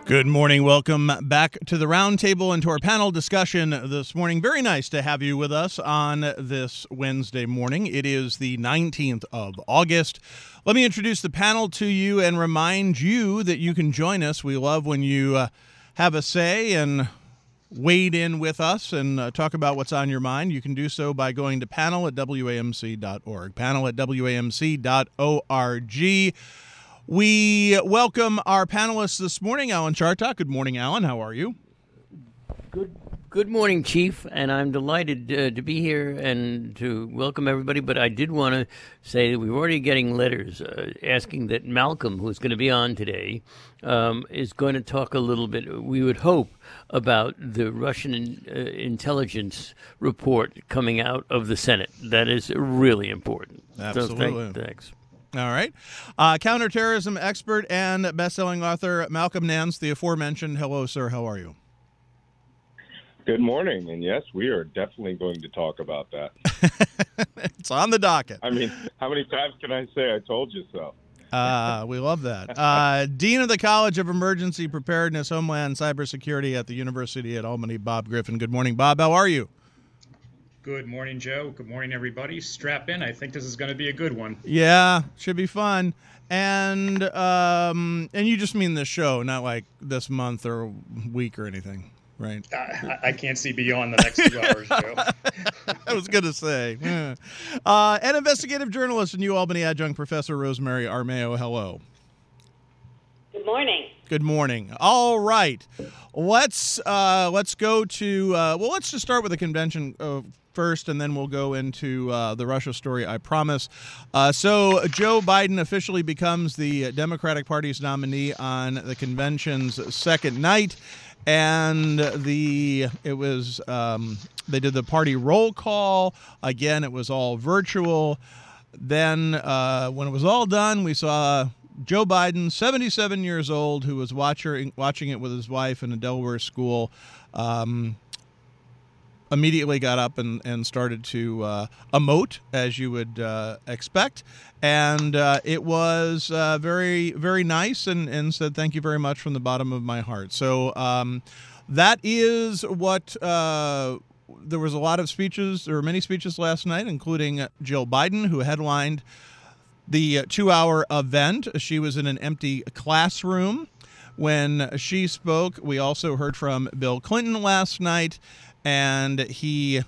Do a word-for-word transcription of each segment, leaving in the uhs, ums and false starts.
Good morning. Welcome back to the roundtable and to our panel discussion this morning. Very nice to have you with us on this Wednesday morning. It is the nineteenth of August. Let me introduce the panel to you and remind you that you can join us. We love when you uh, have a say and wade in with us and uh, talk about what's on your mind. You can do so by going to panel at W A M C dot org. panel at W A M C dot org. We welcome our panelists this morning. Alan Chartock. Good morning, Alan. How are you? Good Good morning, Chief, and I'm delighted uh, to be here and to welcome everybody. But I did want to say that we're already getting letters uh, asking that Malcolm, who's going to be on today, um, is going to talk a little bit, we would hope, about the Russian uh, intelligence report coming out of the Senate. That is really important. Absolutely. So thank, thanks. All right. Uh, counterterrorism expert and best-selling author Malcolm Nance, the aforementioned. Hello, sir. How are you? Good morning. And yes, we are definitely going to talk about that. It's on the docket. I mean, how many times can I say I told you so? Uh, we love that. Uh, Dean of the College of Emergency Preparedness, Homeland Cybersecurity at the University at Albany, Bob Griffin. Good morning, Bob. How are you? Good morning, Joe. Good morning, everybody. Strap in. I think this is going to be a good one. Yeah, should be fun. And um, and you just mean this show, not like this month or week or anything, right? I, I can't see beyond the next two hours, Joe. I was going to say. Yeah. Uh, and investigative journalist and U Albany adjunct Professor Rosemary Armao. Hello. Good morning. Good morning. All right, let's uh, let's go to uh, well, let's just start with the convention uh, first, and then we'll go into uh, the Russia story, I promise. Uh, so Joe Biden officially becomes the Democratic Party's nominee on the convention's second night, and the it was um, they did the party roll call again. It was all virtual. Then uh, when it was all done, we saw Joe Biden, seventy-seven years old, who was watcher, watching it with his wife in a Delaware school, um, immediately got up and, and started to uh, emote, as you would uh, expect. And uh, it was uh, very, very nice, and, and said thank you very much from the bottom of my heart. So um, that is what uh, there was a lot of speeches. There were many speeches last night, including Jill Biden, who headlined the two-hour event. She was in an empty classroom when she spoke. We also heard from Bill Clinton last night, and he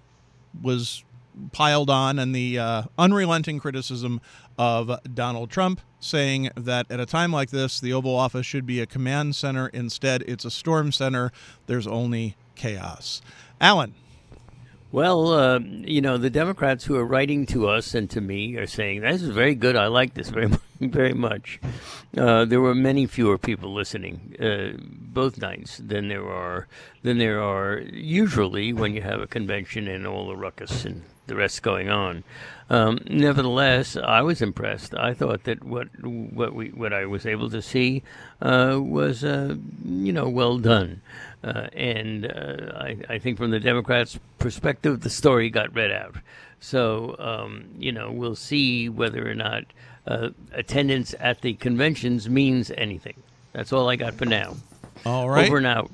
was piled on in the uh, unrelenting criticism of Donald Trump, saying that at a time like this, the Oval Office should be a command center. Instead, it's a storm center. There's only chaos. Alan. Well, uh, you know, the Democrats who are writing to us and to me are saying, this is very good. I like this very, very much. Uh, there were many fewer people listening uh, both nights than there are than there are usually when you have a convention and all the ruckus and the rest going on. Um, nevertheless, I was impressed. I thought that what what we what I was able to see uh, was uh, you know well done, uh, and uh, I, I think from the Democrats' perspective, the story got read out. So um, you know we'll see whether or not uh, attendance at the conventions means anything. That's all I got for now. All right. Over and out.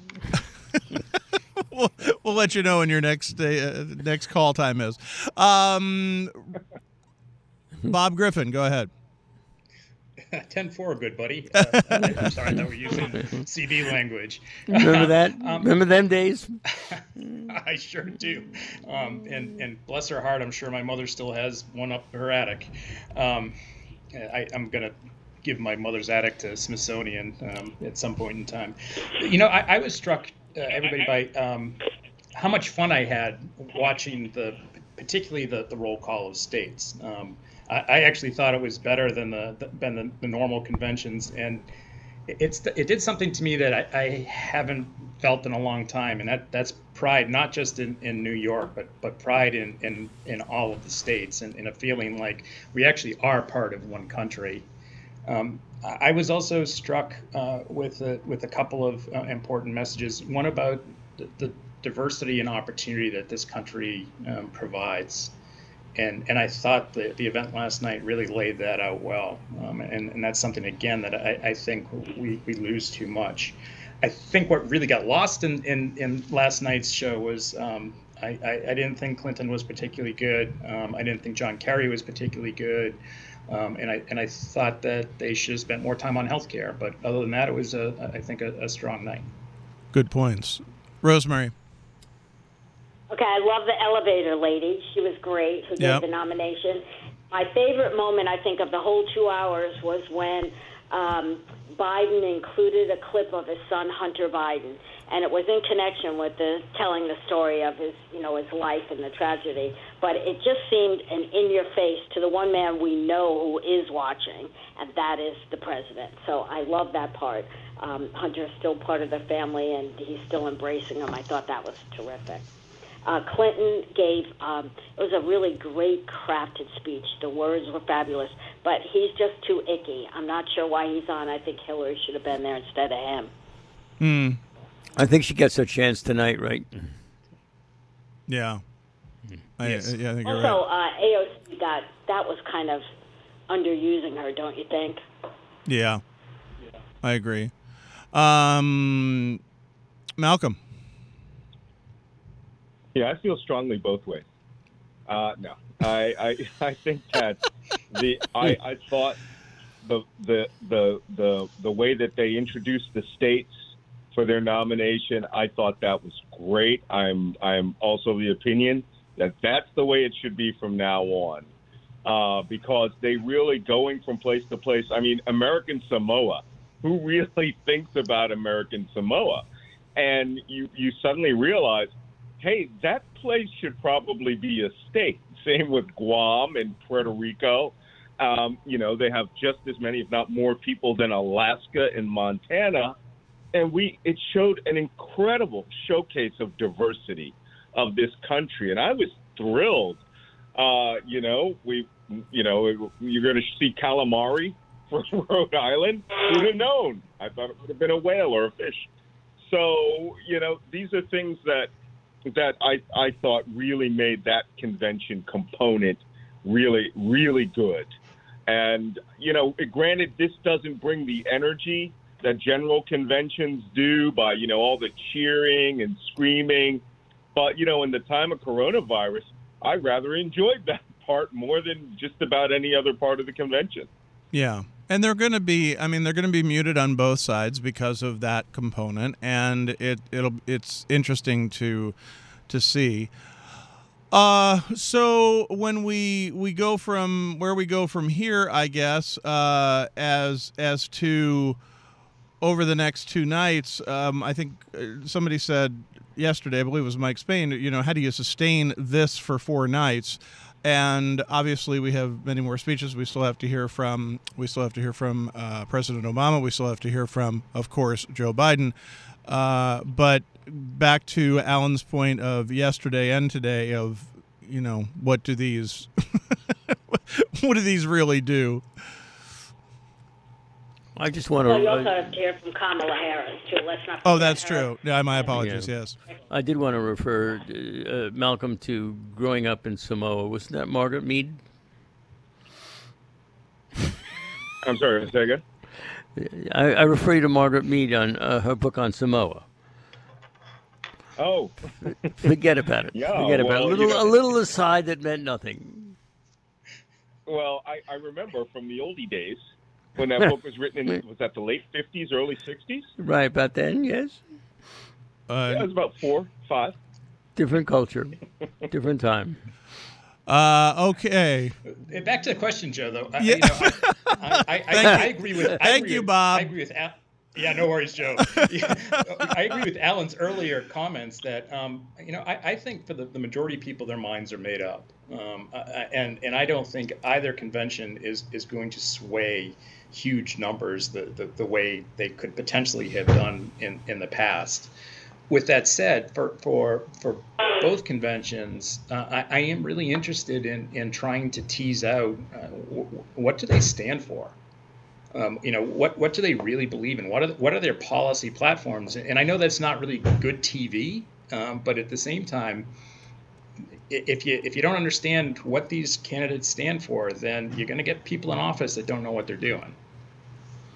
We'll, we'll let you know when your next day, uh, next call time is. Um, Bob Griffin, go ahead. ten four, good buddy. Uh, I'm sorry that we're using C B language. Remember that? um, Remember them days? I sure do. Um, and, and bless her heart, I'm sure my mother still has one up her attic. Um, I, I'm going to give my mother's attic to Smithsonian um, at some point in time. You know, I, I was struck, uh, everybody, by um, how much fun I had watching the, particularly the, the roll call of states. Um, I, I actually thought it was better than the, the than the, the normal conventions, and it's it did something to me that I, I haven't felt in a long time, and that that's pride, not just in, in New York, but but pride in, in, in all of the states, and, and a feeling like we actually are part of one country. Um, I was also struck uh, with a, with a couple of uh, important messages. One about the, the diversity and opportunity that this country um, provides, and and I thought the, the event last night really laid that out well. Um, and and that's something again that I, I think we, we lose too much. I think what really got lost in, in, in last night's show was um, I, I, I didn't think Clinton was particularly good. Um, I didn't think John Kerry was particularly good. Um, and I and I thought that they should have spent more time on healthcare. But other than that, it was, a, I think, a, a strong night. Good points. Rosemary. Okay, I love the elevator lady. She was great, who gave Yep. the nomination. My favorite moment, I think, of the whole two hours was when um, Biden included a clip of his son, Hunter Biden. And it was in connection with the telling the story of his, you know, his life and the tragedy. But it just seemed an in-your-face to the one man we know who is watching, and that is the president. So I love that part. Um, Hunter is still part of the family, and he's still embracing him. I thought that was terrific. Uh, Clinton gave, um, it was a really great crafted speech. The words were fabulous, but he's just too icky. I'm not sure why he's on. I think Hillary should have been there instead of him. Hmm. I think she gets her chance tonight, right? Yeah. I, Yes. yeah, I think you're Also, right. uh, A O C got, that was kind of underusing her, don't you think? Yeah. I agree. Um, Malcolm. Yeah, I feel strongly both ways. Uh, no, I, I I think that the I, I thought the the the the the way that they introduced the states for their nomination, I thought that was great. I'm I'm also the opinion that that's the way it should be from now on, uh, because they really going from place to place. I mean, American Samoa. Who really thinks about American Samoa? And you you suddenly realize, hey, that place should probably be a state. Same with Guam and Puerto Rico. Um, you know, they have just as many, if not more, people than Alaska and Montana. And we it showed an incredible showcase of diversity of this country. And I was thrilled. Uh, you know, we, you know, you're going to see calamari from Rhode Island. Who'd have known? I thought it would have been a whale or a fish. So, you know, these are things that that I, I thought really made that convention component really, really good. And, you know, granted, this doesn't bring the energy that general conventions do by, you know, all the cheering and screaming. But, you know, in the time of coronavirus, I rather enjoyed that part more than just about any other part of the convention. Yeah. And they're going to be, I mean, they're going to be muted on both sides because of that component. And it, it'll, it's interesting to, to see. Uh, so when we, we go from where we go from here, I guess, uh, as, as to over the next two nights, um, I think somebody said yesterday, I believe it was Mike Spain, you know, how do you sustain this for four nights? And obviously, we have many more speeches. We still have to hear from. We still have to hear from uh, President Obama. We still have to hear from, of course, Joe Biden. Uh, but back to Alan's point of yesterday and today, of you know, what do these, what do these really do? I just want Well, to. you also have to hear from Kamala Harris, too. Let's not Oh, forget that's her. true. Yeah, my apologies. Yeah. Yes. I did want to refer uh, Malcolm to growing up in Samoa. Wasn't that Margaret Mead? I'm sorry, say again? I, I refer you to Margaret Mead on uh, her book on Samoa. Oh, Forget about it. Yeah, Forget about it. A well, little, you know- a little aside that meant nothing. well, I, I remember from the oldie days when that book was written in, was that the late fifties, early sixties? Right about then, yes. Uh, Yeah, it was about four, five. Different culture, different time. uh, okay. Uh, Back to the question, Joe. Though, I, Yeah. you know, I, I, I, Thank I, I you. agree with. I Thank agree you, with- Bob. I agree with. Al- yeah, no worries, Joe. Yeah, I agree with Alan's earlier comments that um, you know I, I think for the, the majority of people, their minds are made up, um, I- I- and and I don't think either convention is is going to sway huge numbers the, the, the way they could potentially have done in, in the past. With that said, for for, for both conventions, uh, I, I am really interested in, in trying to tease out uh, w- what do they stand for. Um, you know, what what do they really believe in? What are what are their policy platforms? And I know that's not really good T V, um, but at the same time, i- if you if you don't understand what these candidates stand for, then you're going to get people in office that don't know what they're doing.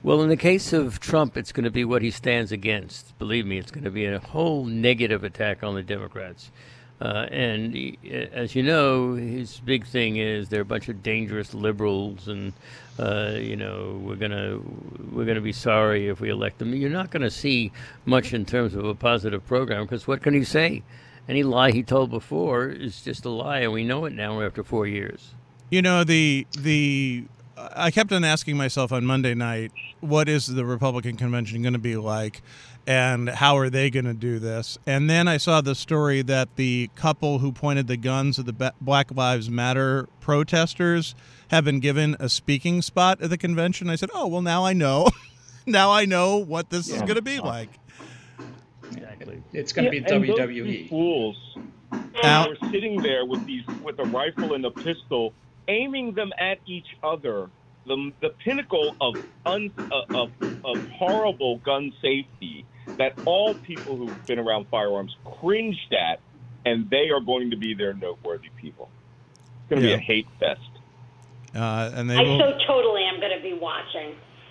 Well, in the case of Trump, it's going to be what he stands against. Believe me, it's going to be a whole negative attack on the Democrats. Uh, and he, as you know, his big thing is they're a bunch of dangerous liberals, and uh, you know we're gonna we're gonna be sorry if we elect them. You're not going to see much in terms of a positive program, because what can he say? Any lie he told before is just a lie, and we know it now after four years. You know, the the I kept on asking myself on Monday night, what is the Republican convention going to be like, and how are they going to do this? And then I saw the story that the couple who pointed the guns at the Black Lives Matter protesters have been given a speaking spot at the convention. I said, oh, well, now I know. Now I know what this yeah. is going to be like. Exactly. It's going to yeah, be W W E. Those fools Now, are sitting there with these with a rifle and a pistol, aiming them at each other. The, the pinnacle of, un, uh, of of horrible gun safety that all people who've been around firearms cringed at, and they are going to be their noteworthy people. It's going to yeah. be a hate fest. Uh, and they I will... so totally am going to be watching.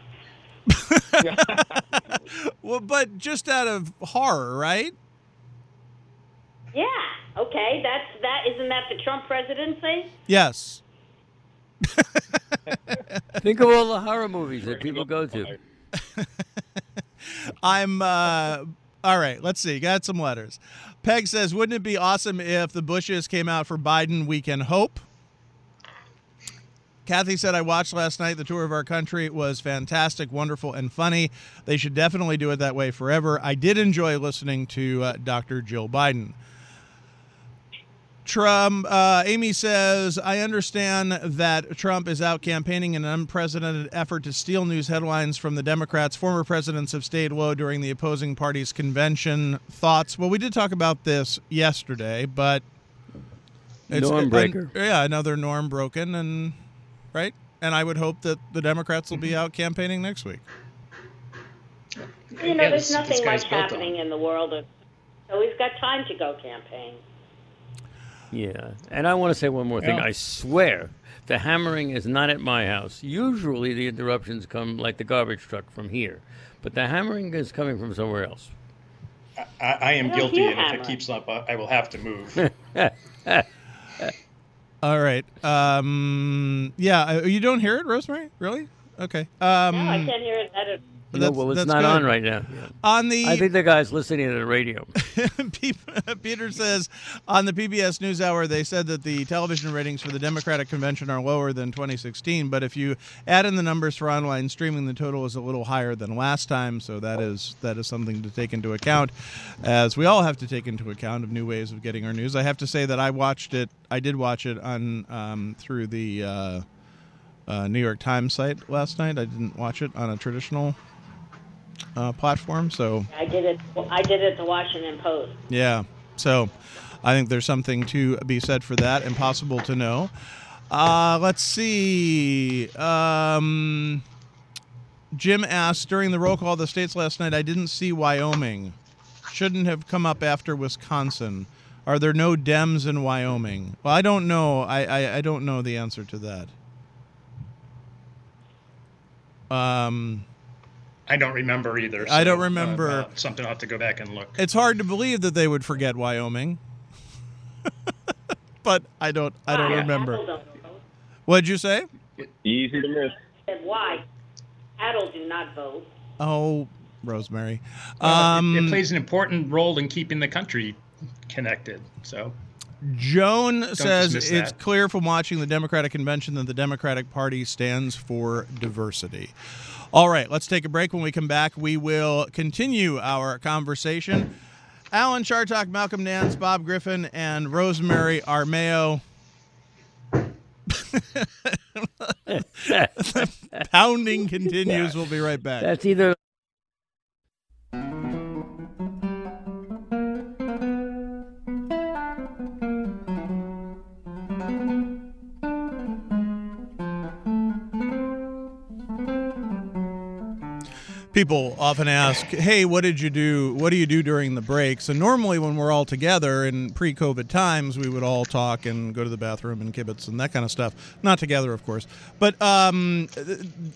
Well, but just out of horror, right? Yeah. Okay. That's that. Isn't that the Trump presidency? Yes. Think of all the horror movies that people go to. I'm uh, all right. Let's see. Got some letters. Peg says, "Wouldn't it be awesome if the Bushes came out for Biden? We can hope." Kathy said, "I watched last night. The tour of our country was fantastic, wonderful, and funny. They should definitely do it that way forever. I did enjoy listening to uh, Doctor Jill Biden." Trump, uh, Amy says, "I understand that Trump is out campaigning in an unprecedented effort to steal news headlines from the Democrats. Former presidents have stayed low during the opposing party's convention. Thoughts?" Well, we did talk about this yesterday, but it's norm breaker. An, yeah, another norm broken, and right. And I would hope that the Democrats will be out campaigning next week. You know, Yeah, there's this- nothing this guy's like built happening on. in the world, of, so we've got time to go campaign. Yeah, and I want to say one more thing. Yeah. I swear the hammering is not at my house. Usually the interruptions come like the garbage truck from here, but the hammering is coming from somewhere else. I, I am I don't guilty, hear and if hammer. it keeps up, I I will have to move. All right. Um, yeah, uh, you don't hear it, Rosemary? Really? Okay. Um, No, I can't hear it. That is, No, that's- well, it's that's not good. on right now. Yeah. On the I think the guy's listening to the radio. Peter says on the P B S NewsHour, they said that the television ratings for the Democratic convention are lower than twenty sixteen, but if you add in the numbers for online streaming, the total is a little higher than last time. So that is that is something to take into account, as we all have to take into account of new ways of getting our news. I have to say that I watched it. I did watch it on um, through the uh, uh, New York Times site last night. I didn't watch it on a traditional Uh, platform, so I did it. I did it at the Washington Post. yeah, so I think there's something to be said for that. Impossible to know. Uh, let's see. Um, Jim asked, during the roll call of the states last night, I didn't see Wyoming. Shouldn't have come up after Wisconsin. Are there no Dems in Wyoming? Well, I don't know. I, I, I don't know the answer to that. Um. I don't remember either. I don't so, remember. Uh, uh, something I'll have to go back and look. It's hard to believe that they would forget Wyoming, but I don't. I don't Why? remember. Cattle don't vote. What'd you say? Easy to miss. Said why? Cattle do not vote. Oh, Rosemary. Well, it- Um, it, plays an important role in keeping the country connected. So Joan says dismiss it's that. clear from watching the Democratic convention that the Democratic Party stands for diversity. All right, let's take a break. When we come back, we will continue our conversation. Alan Chartock, Malcolm Nance, Bob Griffin, and Rosemary Armao. The pounding continues. We'll be right back. That's either. People often ask, hey, what did you do? What do you do during the breaks? And normally when we're all together in pre-COVID times, we would all talk and go to the bathroom and kibitz and that kind of stuff. Not together, of course. But um,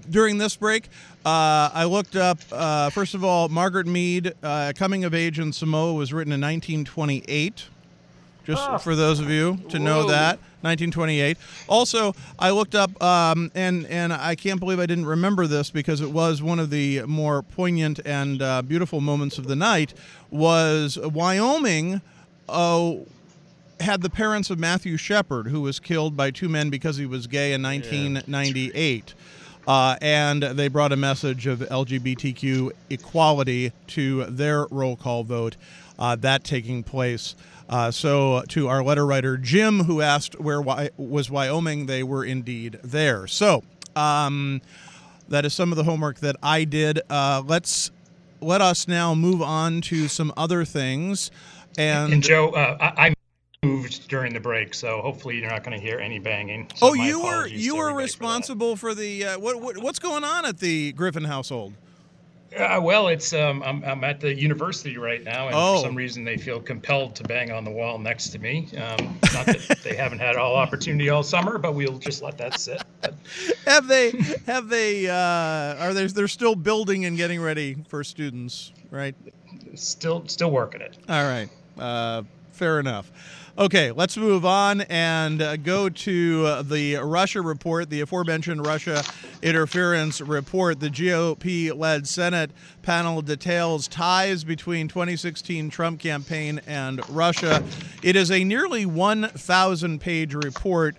during this break, uh, I looked up, uh, first of all, Margaret Mead, uh, Coming of Age in Samoa was written in nineteen twenty-eight. Just oh. for those of you to Whoa. know that, nineteen twenty-eight. Also, I looked up, um, and and I can't believe I didn't remember this because it was one of the more poignant and uh, beautiful moments of the night, was Wyoming uh, had the parents of Matthew Shepard, who was killed by two men because he was gay in nineteen ninety-eight. Uh, and they brought a message of L G B T Q equality to their roll call vote, uh, that taking place. Uh, so to our letter writer, Jim, who asked where wy- was Wyoming, they were indeed there. So um, that is some of the homework that I did. Uh, let's let us now move on to some other things. And, and Joe, uh, I, I moved during the break, so hopefully you're not going to hear any banging. So oh, you were you were responsible for, for the uh, what, what what's going on at the Griffin household? Uh, well, it's um, I'm, I'm at the university right now, and oh. for some reason they feel compelled to bang on the wall next to me. Um, not that they haven't had all opportunity all summer, but we'll just let that sit. But... have they? Have they? Uh, are they? They're still building and getting ready for students, right? Still, still working it. All right. Uh, fair enough. Okay, let's move on and uh, go to uh, the Russia report, the aforementioned Russia interference report. The G O P-led Senate panel details ties between twenty sixteen Trump campaign and Russia. It is a nearly one thousand page report.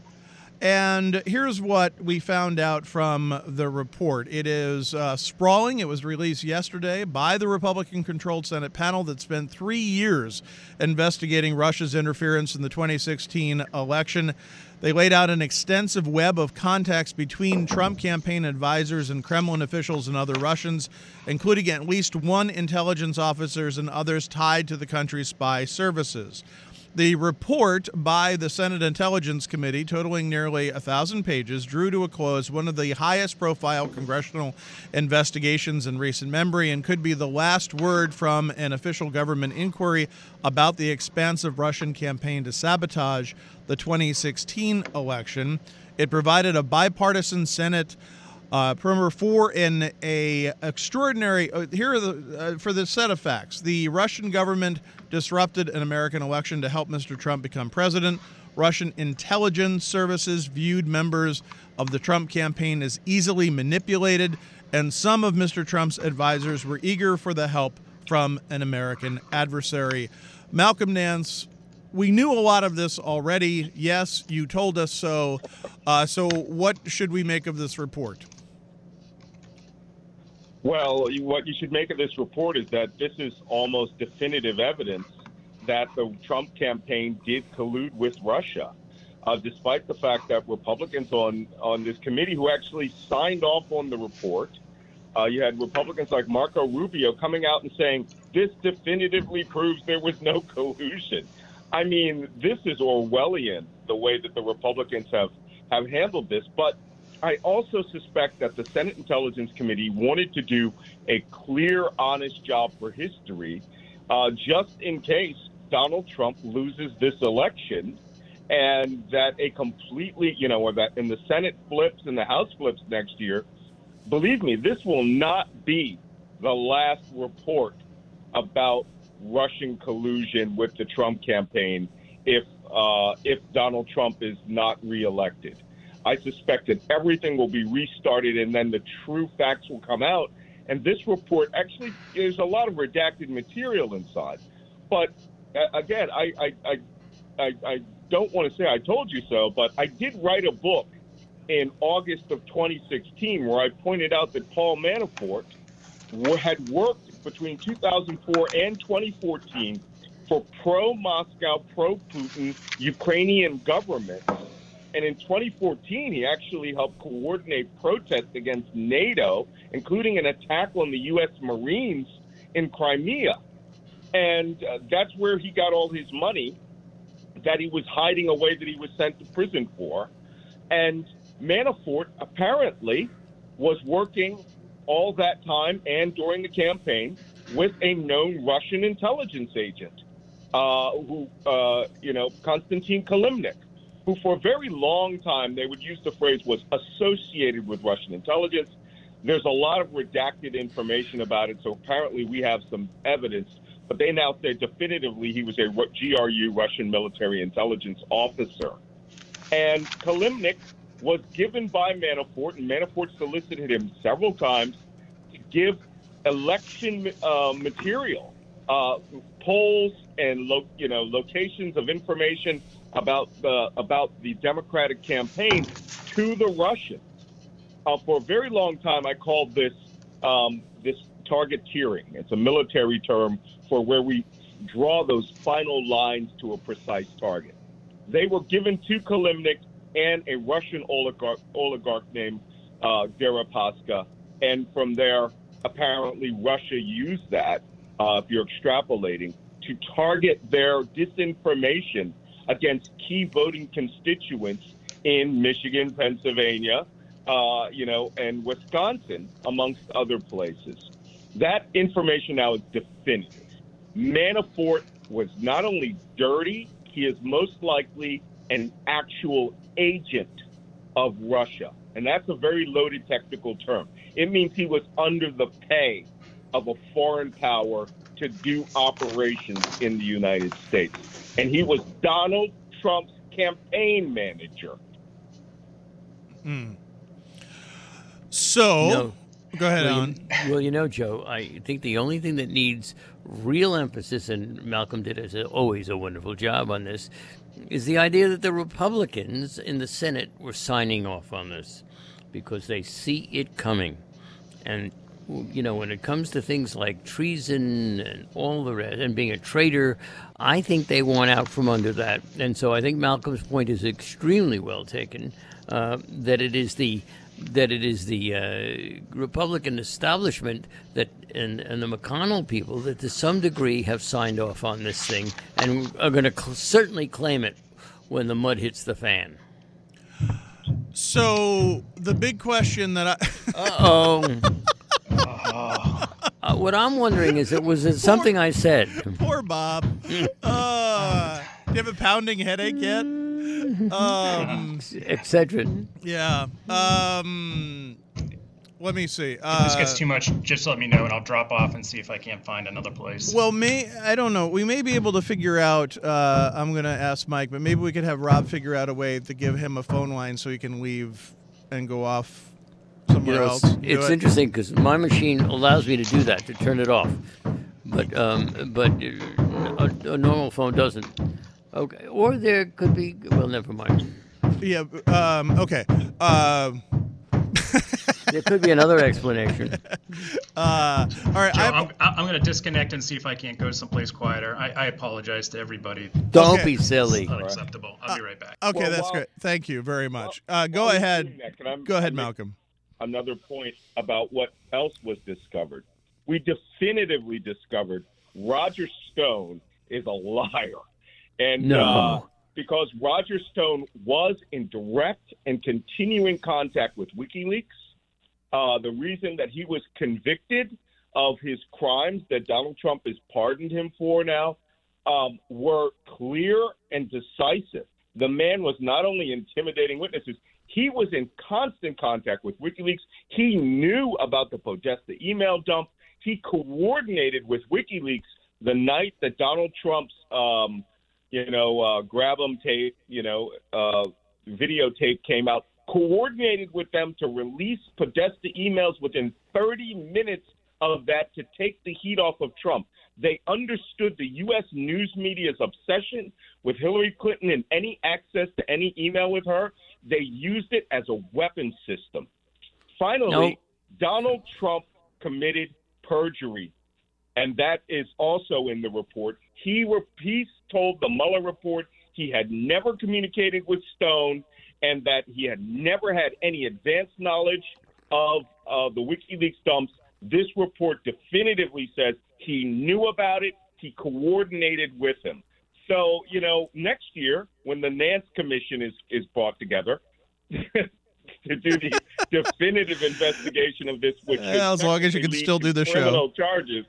And here's what we found out from the report. It is uh, sprawling. It was released yesterday by the Republican-controlled Senate panel that spent three years investigating Russia's interference in the twenty sixteen election. They laid out an extensive web of contacts between Trump campaign advisors and Kremlin officials and other Russians, including at least one intelligence officers and others tied to the country's spy services. The report by the Senate Intelligence Committee, totaling nearly a thousand pages, drew to a close one of the highest-profile congressional investigations in recent memory and could be the last word from an official government inquiry about the expansive Russian campaign to sabotage the twenty sixteen election. It provided a bipartisan Senate Uh, primer for in a extraordinary. Uh, here are the uh, for the set of facts. The Russian government disrupted an American election to help Mister Trump become president. Russian intelligence services viewed members of the Trump campaign as easily manipulated, and some of Mister Trump's advisors were eager for the help from an American adversary. Malcolm Nance, we knew a lot of this already. Yes, you told us so. Uh, so what should we make of this report? Well, what you should make of this report is that this is almost definitive evidence that the Trump campaign did collude with Russia, uh, despite the fact that Republicans on, on this committee who actually signed off on the report, uh, you had Republicans like Marco Rubio coming out and saying, this definitively proves there was no collusion. I mean, this is Orwellian, the way that the Republicans have, have handled this. But I also suspect that the Senate Intelligence Committee wanted to do a clear, honest job for history, uh, just in case Donald Trump loses this election, and that a completely, you know, or that in the Senate flips and the House flips next year. Believe me, this will not be the last report about Russian collusion with the Trump campaign if uh, if Donald Trump is not reelected. I suspect that everything will be restarted, and then the true facts will come out. And this report actually, there's a lot of redacted material inside. But uh, again, I, I, I, I, I don't want to say I told you so, but I did write a book in August of twenty sixteen where I pointed out that Paul Manafort had worked between two thousand four and twenty fourteen for pro-Moscow, pro-Putin Ukrainian governments. And in twenty fourteen, he actually helped coordinate protests against NATO, including an attack on the U S Marines in Crimea. And uh, that's where he got all his money that he was hiding away, that he was sent to prison for. And Manafort apparently was working all that time and during the campaign with a known Russian intelligence agent, uh, who, uh, you know, Konstantin Kalimnik, who for a very long time, they would use the phrase, was associated with Russian intelligence. There's a lot of redacted information about it, so apparently we have some evidence. But they now say definitively he was a G R U, Russian military intelligence officer. And Kilimnik was given by Manafort, and Manafort solicited him several times to give election uh, material, uh, polls and lo- you know locations of information about the about the Democratic campaign to the Russians. Uh, for a very long time, I called this um, this targeteering. It's a military term for where we draw those final lines to a precise target. They were given to Kilimnik and a Russian oligarch, oligarch named uh, Deripaska, and from there, apparently Russia used that, uh, if you're extrapolating, to target their disinformation against key voting constituents in Michigan, Pennsylvania, uh, you know, and Wisconsin, amongst other places. That information now is definitive. Manafort was not only dirty, he is most likely an actual agent of Russia. And that's a very loaded technical term. It means he was under the pay of a foreign power to do operations in the United States. And he was Donald Trump's campaign manager. Mm. So, No. Go ahead, well, Alan. You, well, you know, Joe, I think the only thing that needs real emphasis, and Malcolm did as a, always a wonderful job on this, is the idea that the Republicans in the Senate were signing off on this because they see it coming. And, you know, when it comes to things like treason and all the rest, and being a traitor, I think they want out from under that. And so I think Malcolm's point is extremely well taken, uh, that it is the that it is the uh, Republican establishment that and, and the McConnell people that to some degree have signed off on this thing and are going to cl- certainly claim it when the mud hits the fan. So the big question that I Uh-oh. uh, what I'm wondering is, it was it something I said? Poor Bob. Uh, do you have a pounding headache yet? Um, Excedrin. Yeah. Um, let me see. Uh, If this gets too much, just let me know, and I'll drop off and see if I can't find another place. Well, may I don't know. We may be able to figure out. Uh, I'm going to ask Mike, but maybe we could have Rob figure out a way to give him a phone line so he can leave and go off somewhere You know, else. it's Do it's it. interesting because my machine allows me to do that, to turn it off, but um, but uh, a, a normal phone doesn't. Okay, or there could be. Well, never mind. Yeah. Um, okay. Uh, There could be another explanation. uh, all right. Joe, I- I'm, I'm going to disconnect and see if I can't go someplace quieter. I, I apologize to everybody. Don't Okay. be silly. It's unacceptable. I'll be right back. okay, Well, that's while- great. Thank you very much. Uh, go While we're ahead. doing that, can I- Go ahead, I make Malcolm. Another point about what else was discovered. We definitively discovered Roger Stone is a liar. And No. uh, because Roger Stone was in direct and continuing contact with WikiLeaks, uh, the reason that he was convicted of his crimes that Donald Trump has pardoned him for now um, were clear and decisive. The man was not only intimidating witnesses, he was in constant contact with WikiLeaks. He knew about the Podesta email dump. He coordinated with WikiLeaks the night that Donald Trump's, um, you know, uh, grab 'em tape, you know, uh, videotape came out, coordinated with them to release Podesta emails within thirty minutes of that to take the heat off of Trump. They understood the U S news media's obsession with Hillary Clinton and any access to any email with her. They used it as a weapon system. Finally, Nope. Donald Trump committed perjury, and that is also in the report. He, re- he told the Mueller report he had never communicated with Stone and that he had never had any advanced knowledge of uh, the WikiLeaks dumps. This report definitively says he knew about it. He coordinated with him. So, you know, next year when the Nance Commission is, is brought together to do the definitive investigation of this, which Well, as long as you can still do the show. criminal charges,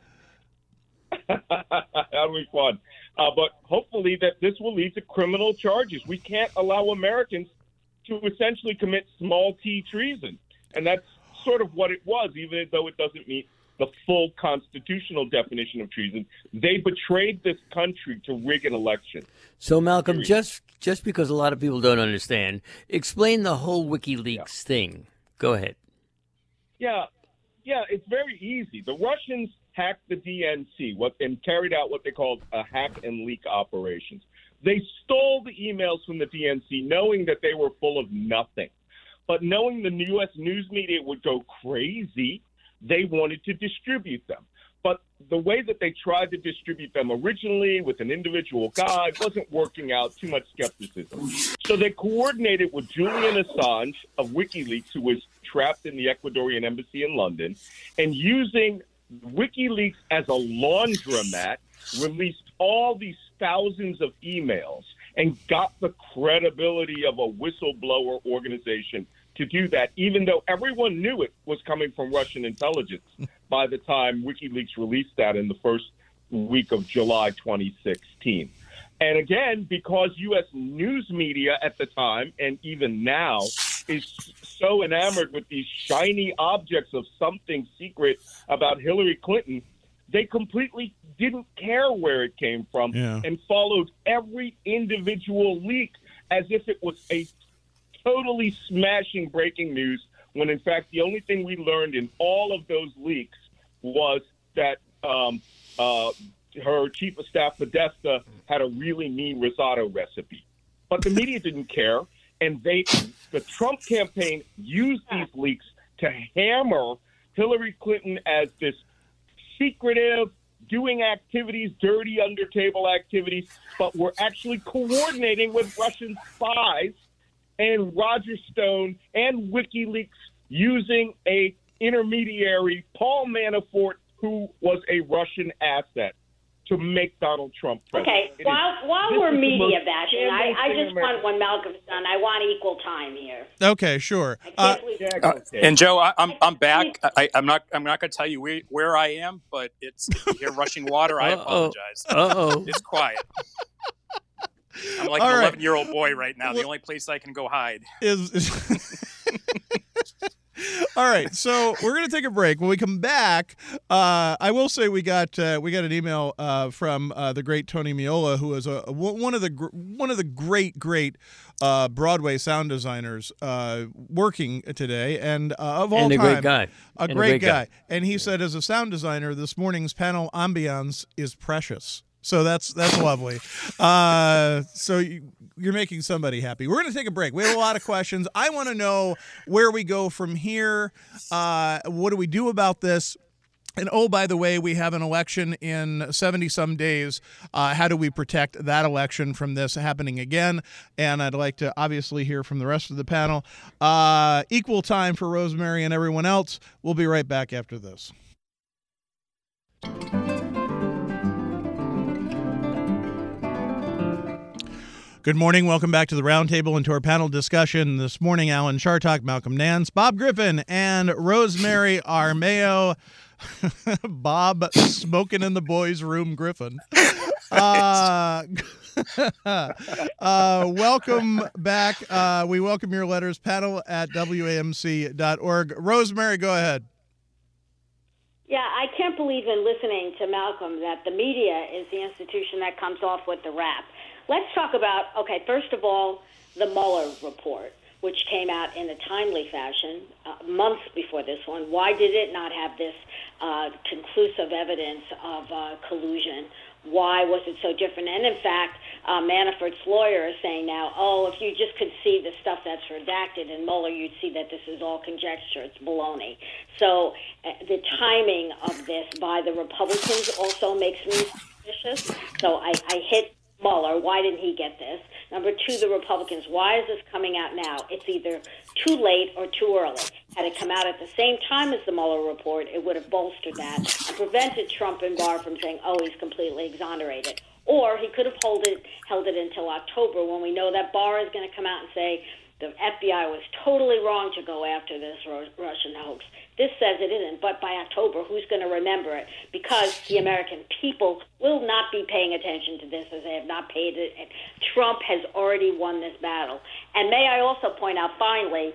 that'll be fun. Uh, but hopefully that this will lead to criminal charges. We can't allow Americans to essentially commit small T treason, and that's sort of what it was, even though it doesn't meet the full constitutional definition of treason. They betrayed this country to rig an election. So, Malcolm, just just because a lot of people don't understand, explain the whole WikiLeaks yeah. thing. Go ahead. Yeah, yeah, it's very easy. The Russians hacked the D N C what, and carried out what they called a hack and leak operations. They stole the emails from the D N C knowing that they were full of nothing. But knowing the U S news media would go crazy, they wanted to distribute them. But the way that they tried to distribute them originally with an individual guy wasn't working out, too much skepticism. So they coordinated with Julian Assange of WikiLeaks, who was trapped in the Ecuadorian embassy in London, and using WikiLeaks as a laundromat, released all these thousands of emails and got the credibility of a whistleblower organization to do that, even though everyone knew it was coming from Russian intelligence by the time WikiLeaks released that in the first week of July twenty sixteen. And again, because U S news media at the time, and even now, is so enamored with these shiny objects of something secret about Hillary Clinton, they completely didn't care where it came from yeah. and followed every individual leak as if it was a totally smashing breaking news, when in fact the only thing we learned in all of those leaks was that um, uh, her chief of staff, Podesta, had a really mean risotto recipe. But the media didn't care, and they, the Trump campaign used these leaks to hammer Hillary Clinton as this secretive, doing activities, dirty under-table activities, but we're actually coordinating with Russian spies and Roger Stone and WikiLeaks using a intermediary, Paul Manafort, who was a Russian asset, to make Donald Trump president. Okay, while, while we're media bashing, I, I just want, when Malcolm's done, I want equal time here. Okay, sure. Uh, uh, and Joe, I, I'm I'm back. I, I'm not I'm not going to tell you where, where I am, but it's if you hear rushing water. I apologize. Uh oh, it's quiet. I'm like All an right. eleven-year-old boy right now. The only place I can go hide is. is All right, so we're going to take a break. When we come back, uh, I will say we got uh, we got an email uh, from uh, the great Tony Miola, who is a, a one of the gr- one of the great great uh, Broadway sound designers uh, working today, and uh, of all and a time, great guy, a, and great, a great guy. guy. And he said, as a sound designer, this morning's panel ambiance is precious. So that's that's lovely. Uh, so you, you're making somebody happy. We're going to take a break. We have a lot of questions. I want to know where we go from here. Uh, what do we do about this? And, oh, by the way, we have an election in seventy-some days. Uh, how do we protect that election from this happening again? And I'd like to obviously hear from the rest of the panel. Uh, equal time for Rosemary and everyone else. We'll be right back after this. Good morning. Welcome back to the Roundtable and to our panel discussion. This morning, Alan Chartock, Malcolm Nance, Bob Griffin, and Rosemary Armao. Bob smoking in the boys' room, Griffin. Uh, uh, welcome back. Uh, we welcome your letters. Panel at W A M C dot org. Rosemary, go ahead. Yeah, I can't believe in listening to Malcolm that the media is the institution that comes off with the rap. Let's talk about, okay, first of all, the Mueller report, which came out in a timely fashion uh, months before this one. Why did it not have this uh, conclusive evidence of uh, collusion? Why was it so different? And in fact, uh, Manafort's lawyer is saying now, oh, if you just could see the stuff that's redacted in Mueller, you'd see that this is all conjecture. It's baloney. So uh, the timing of this by the Republicans also makes me suspicious. So I, I hit Mueller. Why didn't he get this? Number two, the Republicans. Why is this coming out now? It's either too late or too early. Had it come out at the same time as the Mueller report, it would have bolstered that and prevented Trump and Barr from saying, oh, he's completely exonerated. Or he could have hold it, held it until October when we know that Barr is going to come out and say the F B I was totally wrong to go after this Russian hoax. This says it isn't, but by October, who's going to remember it? Because the American people will not be paying attention to this as they have not paid it. And Trump has already won this battle. And may I also point out, finally,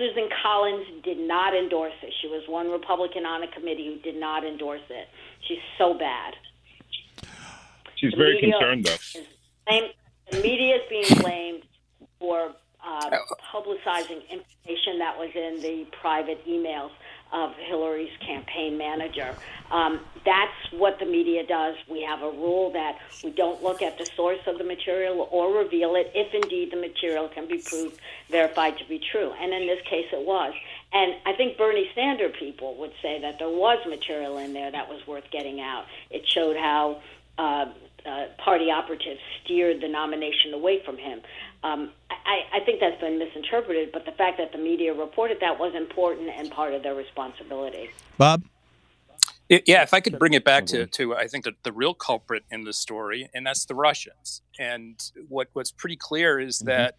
Susan Collins did not endorse it. She was one Republican on a committee who did not endorse it. She's so bad. She's The very media concerned, though. is blamed- The media is being blamed for uh, publicizing information that was in the private emails of Hillary's campaign manager. Um, that's what the media does. We have a rule that we don't look at the source of the material or reveal it if indeed the material can be proved, verified to be true. And in this case, it was. And I think Bernie Sanders people would say that there was material in there that was worth getting out. It showed how uh, uh, party operatives steered the nomination away from him. Um, I, I think that's been misinterpreted, but the fact that the media reported that was important and part of their responsibility. Bob? Yeah, if I could bring it back to, to I think, the, the real culprit in the story, and that's the Russians. And what, what's pretty clear is mm-hmm. that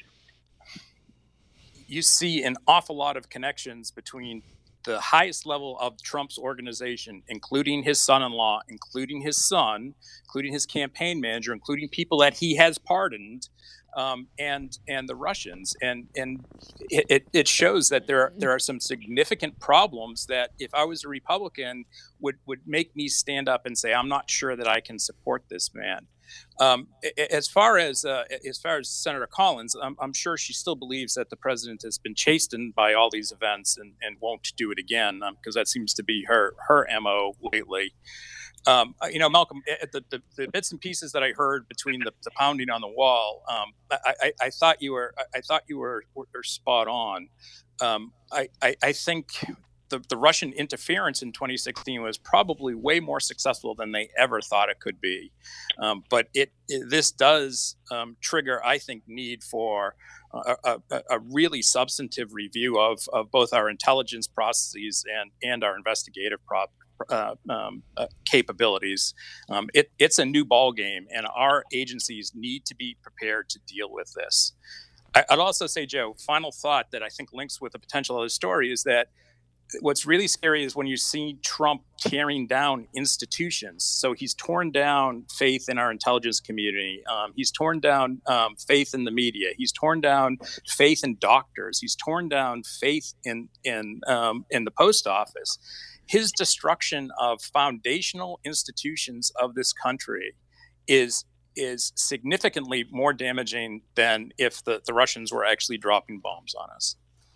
you see an awful lot of connections between the highest level of Trump's organization, including his son-in-law, including his son, including his campaign manager, including people that he has pardoned, Um, and and the Russians, and and it, it shows that there are, there are some significant problems that if I was a Republican would would make me stand up and say I'm not sure that I can support this man. Um, as far as uh, as far as Senator Collins, I'm, I'm sure she still believes that the president has been chastened by all these events and, and won't do it again because um, that seems to be her her M O lately. Um, you know, Malcolm, the, the, the bits and pieces that I heard between the, the pounding on the wall, um, I, I, I thought you were, I thought you were, were spot on. Um, I, I, I think the, the Russian interference in twenty sixteen was probably way more successful than they ever thought it could be. Um, but it, it this does um, trigger, I think, need for a, a, a really substantive review of, of both our intelligence processes and, and our investigative processes. Uh, um, uh, capabilities. Um, it, it's a new ball game, and our agencies need to be prepared to deal with this. I, I'd also say, Joe, final thought that I think links with the potential of the story is that what's really scary is when you see Trump tearing down institutions. So he's torn down faith in our intelligence community. Um, he's torn down um, faith in the media. He's torn down faith in doctors. He's torn down faith in in um, in the post office. His destruction of foundational institutions of this country is is significantly more damaging than if the, the Russians were actually dropping bombs on us.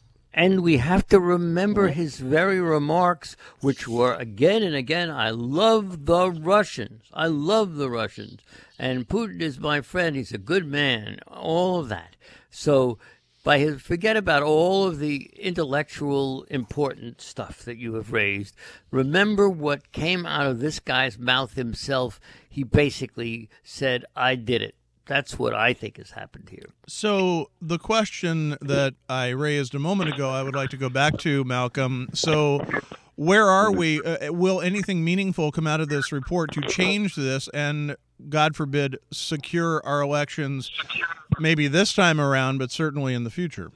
And we have to remember his very remarks, which were again and again, I love the Russians. I love the Russians. And Putin is my friend. He's a good man. All of that. So by his, forget about all of the intellectual important stuff that you have raised. Remember what came out of this guy's mouth himself. He basically said, I did it. That's what I think has happened here. So the question that I raised a moment ago, I would like to go back to, Malcolm. So where are we? Uh, will anything meaningful come out of this report to change this and, God forbid, secure our elections maybe this time around, but certainly in the future?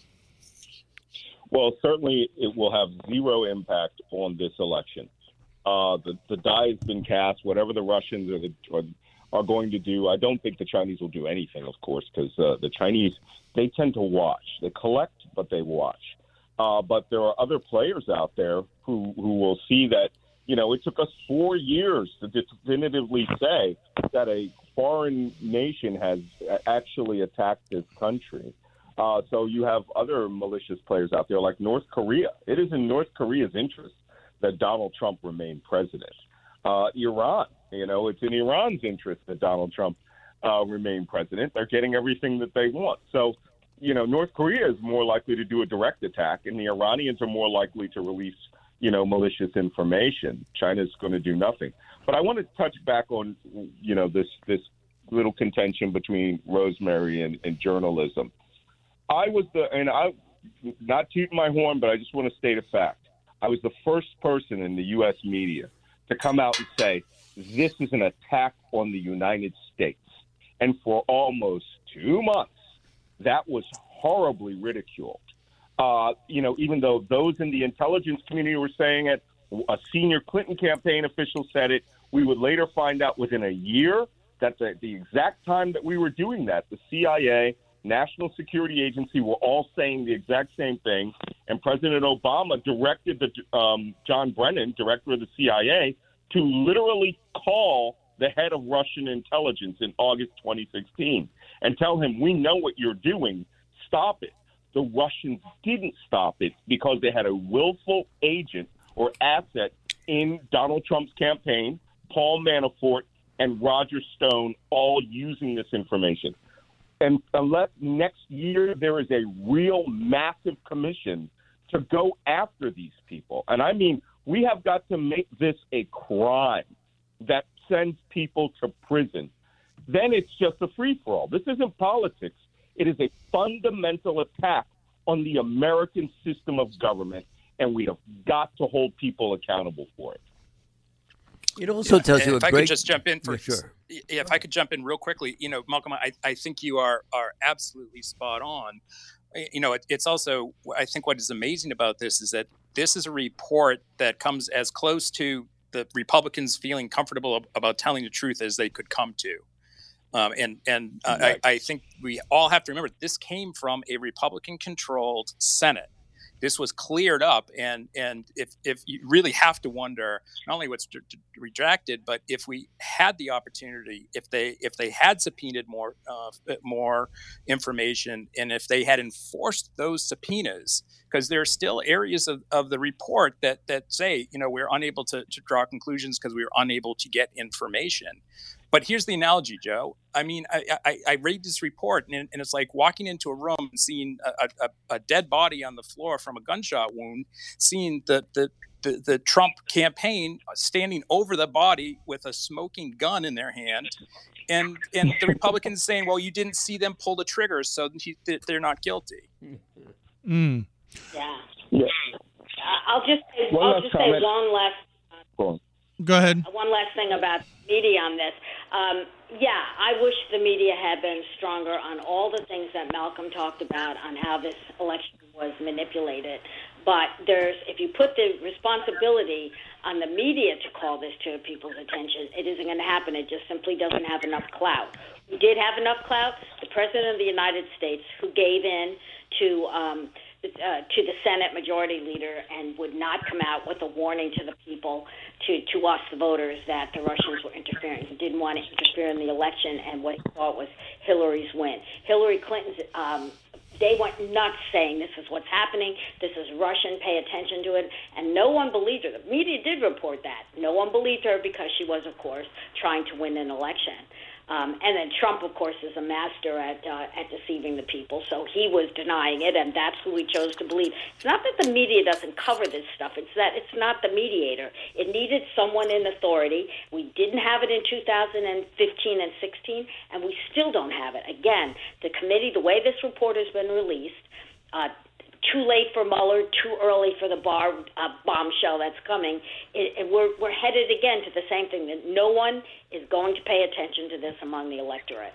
Well, certainly it will have zero impact on this election. Uh, the, the die has been cast. Whatever the Russians or the or are going to do, I don't think the Chinese will do anything, of course, because uh, the Chinese, they tend to watch. They collect, but they watch. Uh, but there are other players out there who, who will see that, you know, it took us four years to definitively say that a foreign nation has actually attacked this country. Uh, so you have other malicious players out there like North Korea. It is in North Korea's interest that Donald Trump remain president. Uh, Iran, you know, it's in Iran's interest that Donald Trump uh, remain president. They're getting everything that they want. So, you know, North Korea is more likely to do a direct attack, and the Iranians are more likely to release, you know, malicious information. China's going to do nothing. But I want to touch back on, you know, this this little contention between Rosemary and, and journalism. I was the, and I, not tooting my horn, but I just want to state a fact. I was the first person in the U S media to come out and say, this is an attack on the United States. And for almost two months, that was horribly ridiculed. Uh, you know, even though those in the intelligence community were saying it, a senior Clinton campaign official said it, we would later find out within a year that the, the exact time that we were doing that, the C I A, National Security Agency were all saying the exact same thing, and President Obama directed the um, John Brennan, director of the C I A, to literally call the head of Russian intelligence in August twenty sixteen and tell him, we know what you're doing, stop it. The Russians didn't stop it because they had a willful agent or asset in Donald Trump's campaign, Paul Manafort and Roger Stone, all using this information. And unless next year there is a real massive commission to go after these people, and I mean, we have got to make this a crime that sends people to prison, then it's just a free-for-all. This isn't politics. It is a fundamental attack on the American system of government, and we have got to hold people accountable for it. It also yeah, tells you a if I great... could just jump in for yeah, sure. Yeah, if I could jump in real quickly, you know, Malcolm, I, I think you are are absolutely spot on. You know, it, it's also, I think what is amazing about this is that this is a report that comes as close to the Republicans feeling comfortable about telling the truth as they could come to. Um, and and uh, right. I, I think we all have to remember this came from a Republican-controlled Senate. This was cleared up, and and if if you really have to wonder not only what's d- d- retracted, but if we had the opportunity, if they if they had subpoenaed more uh, more information, and if they had enforced those subpoenas, because there are still areas of, of the report that that say, you know, we're unable to, to draw conclusions because we were unable to get information. But here's the analogy, Joe. I mean, I, I, I read this report, and, and it's like walking into a room and seeing a, a, a dead body on the floor from a gunshot wound, seeing the, the, the, the Trump campaign standing over the body with a smoking gun in their hand, and and the Republicans saying, well, you didn't see them pull the trigger, so he, they're not guilty. Mm. Yeah. yeah. I'll just say, One I'll last just comment. say one last. Go on. Go ahead. One last thing about media on this. Um, yeah, I wish the media had been stronger on all the things that Malcolm talked about on how this election was manipulated. But there's, if you put the responsibility on the media to call this to people's attention, it isn't going to happen. It just simply doesn't have enough clout. We did have enough clout. The President of the United States, who gave in to um, uh, to the Senate Majority Leader and would not come out with a warning to the people, to, to us, the voters, that the Russians were interfering. He didn't want to interfere in the election, and what he thought was Hillary's win. Hillary Clinton's, um, they went nuts saying this is what's happening, this is Russian, pay attention to it, and no one believed her. The media did report that. No one believed her because she was, of course, trying to win an election. Um, and then Trump, of course, is a master at uh, at deceiving the people, so he was denying it, and that's who we chose to believe. It's not that the media doesn't cover this stuff. It's that it's not the mediator. It needed someone in authority. We didn't have it in two thousand fifteen and sixteen, and we still don't have it. Again, the committee, the way this report has been released, uh, too late for Mueller, too early for the bar uh, bombshell that's coming. It, it, we're, we're headed again to the same thing, that no one is going to pay attention to this among the electorate.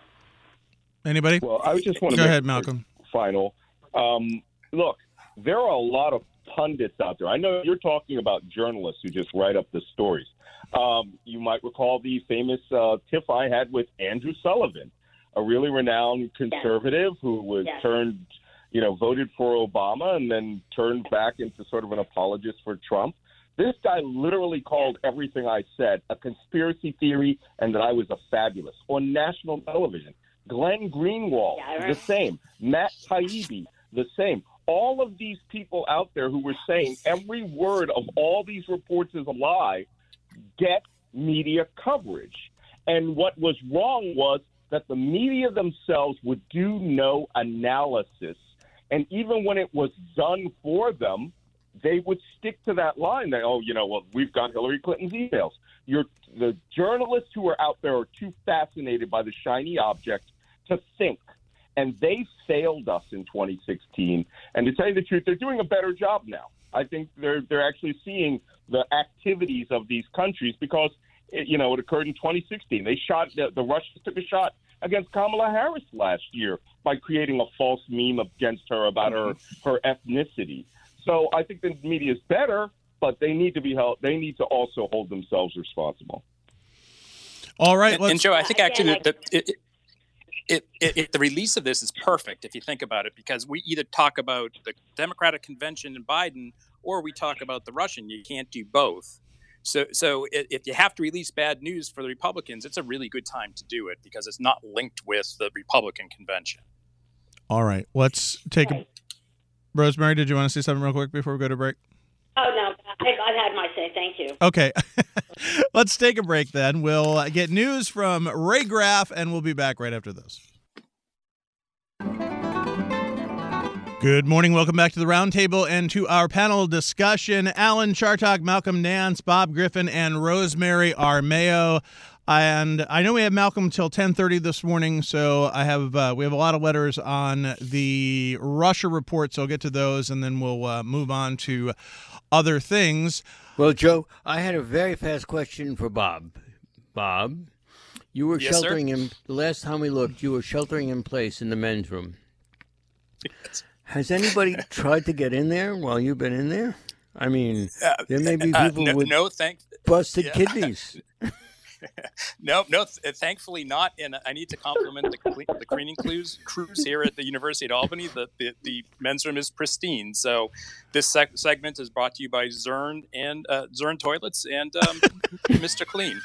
Anybody? Well, I just want to go make ahead, Malcolm. Final. Um, look, there are a lot of pundits out there. I know you're talking about journalists who just write up the stories. Um, you might recall the famous uh, tiff I had with Andrew Sullivan, a really renowned conservative yes. who was yes. turned, you know, voted for Obama and then turned back into sort of an apologist for Trump. This guy literally called everything I said a conspiracy theory and that I was a fabulous on national television. Glenn Greenwald, yeah, the same. Matt Taibbi, the same. All of these people out there who were saying every word of all these reports is a lie get media coverage. And what was wrong was that the media themselves would do no analysis. And even when it was done for them, they would stick to that line. They, oh, you know, well, we've got Hillary Clinton's emails. You're, the journalists who are out there are too fascinated by the shiny object to think. And they failed us in twenty sixteen. And to tell you the truth, they're doing a better job now. I think they're they're actually seeing the activities of these countries because, it, you know, it occurred in twenty sixteen. They shot, the, the Russians took a shot against Kamala Harris last year by creating a false meme against her about her, her ethnicity. So I think the media is better, but they need to be held. They need to also hold themselves responsible. All right, and, let's... and Joe, I think actually the, the, it, It, it, it, the release of this is perfect if you think about it, because we either talk about the Democratic convention and Biden, or we talk about the Russian. You can't do both. So, so if you have to release bad news for the Republicans, it's a really good time to do it because it's not linked with the Republican convention. All right, let's take a. Rosemary, did you want to say something real quick before we go to break? Oh, no, I've, I've had my say. Thank you. Okay, let's take a break then. We'll get news from Ray Graff, and we'll be back right after this. Good morning. Welcome back to the Roundtable and to our panel discussion. Alan Chartock, Malcolm Nance, Bob Griffin, and Rosemary Armao. And I know we have Malcolm till ten thirty this morning, so I have uh, we have a lot of letters on the Russia report, so I'll get to those, and then we'll uh, move on to other things. Well, Joe, I had a very fast question for Bob. Bob, you were Yes, sheltering sir? in the last time we looked. You were sheltering in place in the men's room. Yes. Has anybody tried to get in there while you've been in there? I mean, there may be Uh, people no, with no, thank, busted yeah. kidneys. no, no, th- thankfully not. And I need to compliment the, cle- the cleaning crews, crews here at the University at Albany. The, the, the men's room is pristine. So this seg- segment is brought to you by Zern and uh, Zern Toilets and um, Mister Clean.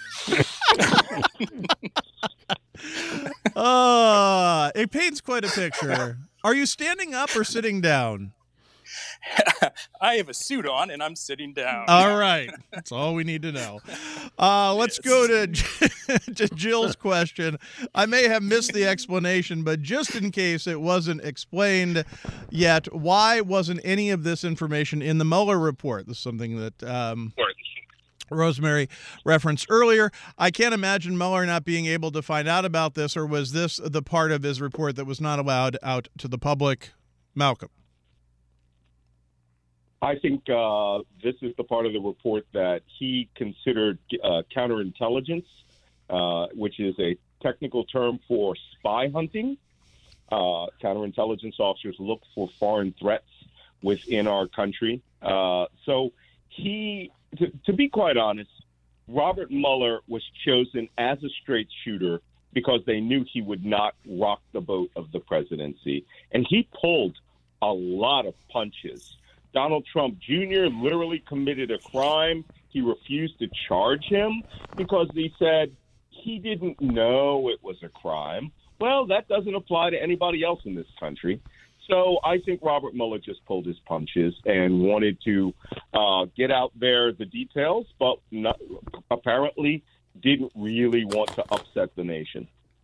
Uh, it paints quite a picture. Are you standing up or sitting down? I have a suit on and I'm sitting down. All right. That's all we need to know. Uh, let's Yes. go to, to Jill's question. I may have missed the explanation, but just in case it wasn't explained yet, why wasn't any of this information in the Mueller report? This is something that um, Rosemary referenced earlier. I can't imagine Mueller not being able to find out about this, or was this the part of his report that was not allowed out to the public? Malcolm. I think uh, this is the part of the report that he considered uh, counterintelligence, uh, which is a technical term for spy hunting. Uh, counterintelligence officers look for foreign threats within our country. Uh, so he, to, to be quite honest, Robert Mueller was chosen as a straight shooter because they knew he would not rock the boat of the presidency. And he pulled a lot of punches. Donald Trump Junior literally committed a crime. He refused to charge him because he said he didn't know it was a crime. Well, that doesn't apply to anybody else in this country. So I think Robert Mueller just pulled his punches and wanted to uh, get out there the details, but not, apparently didn't really want to upset the nation.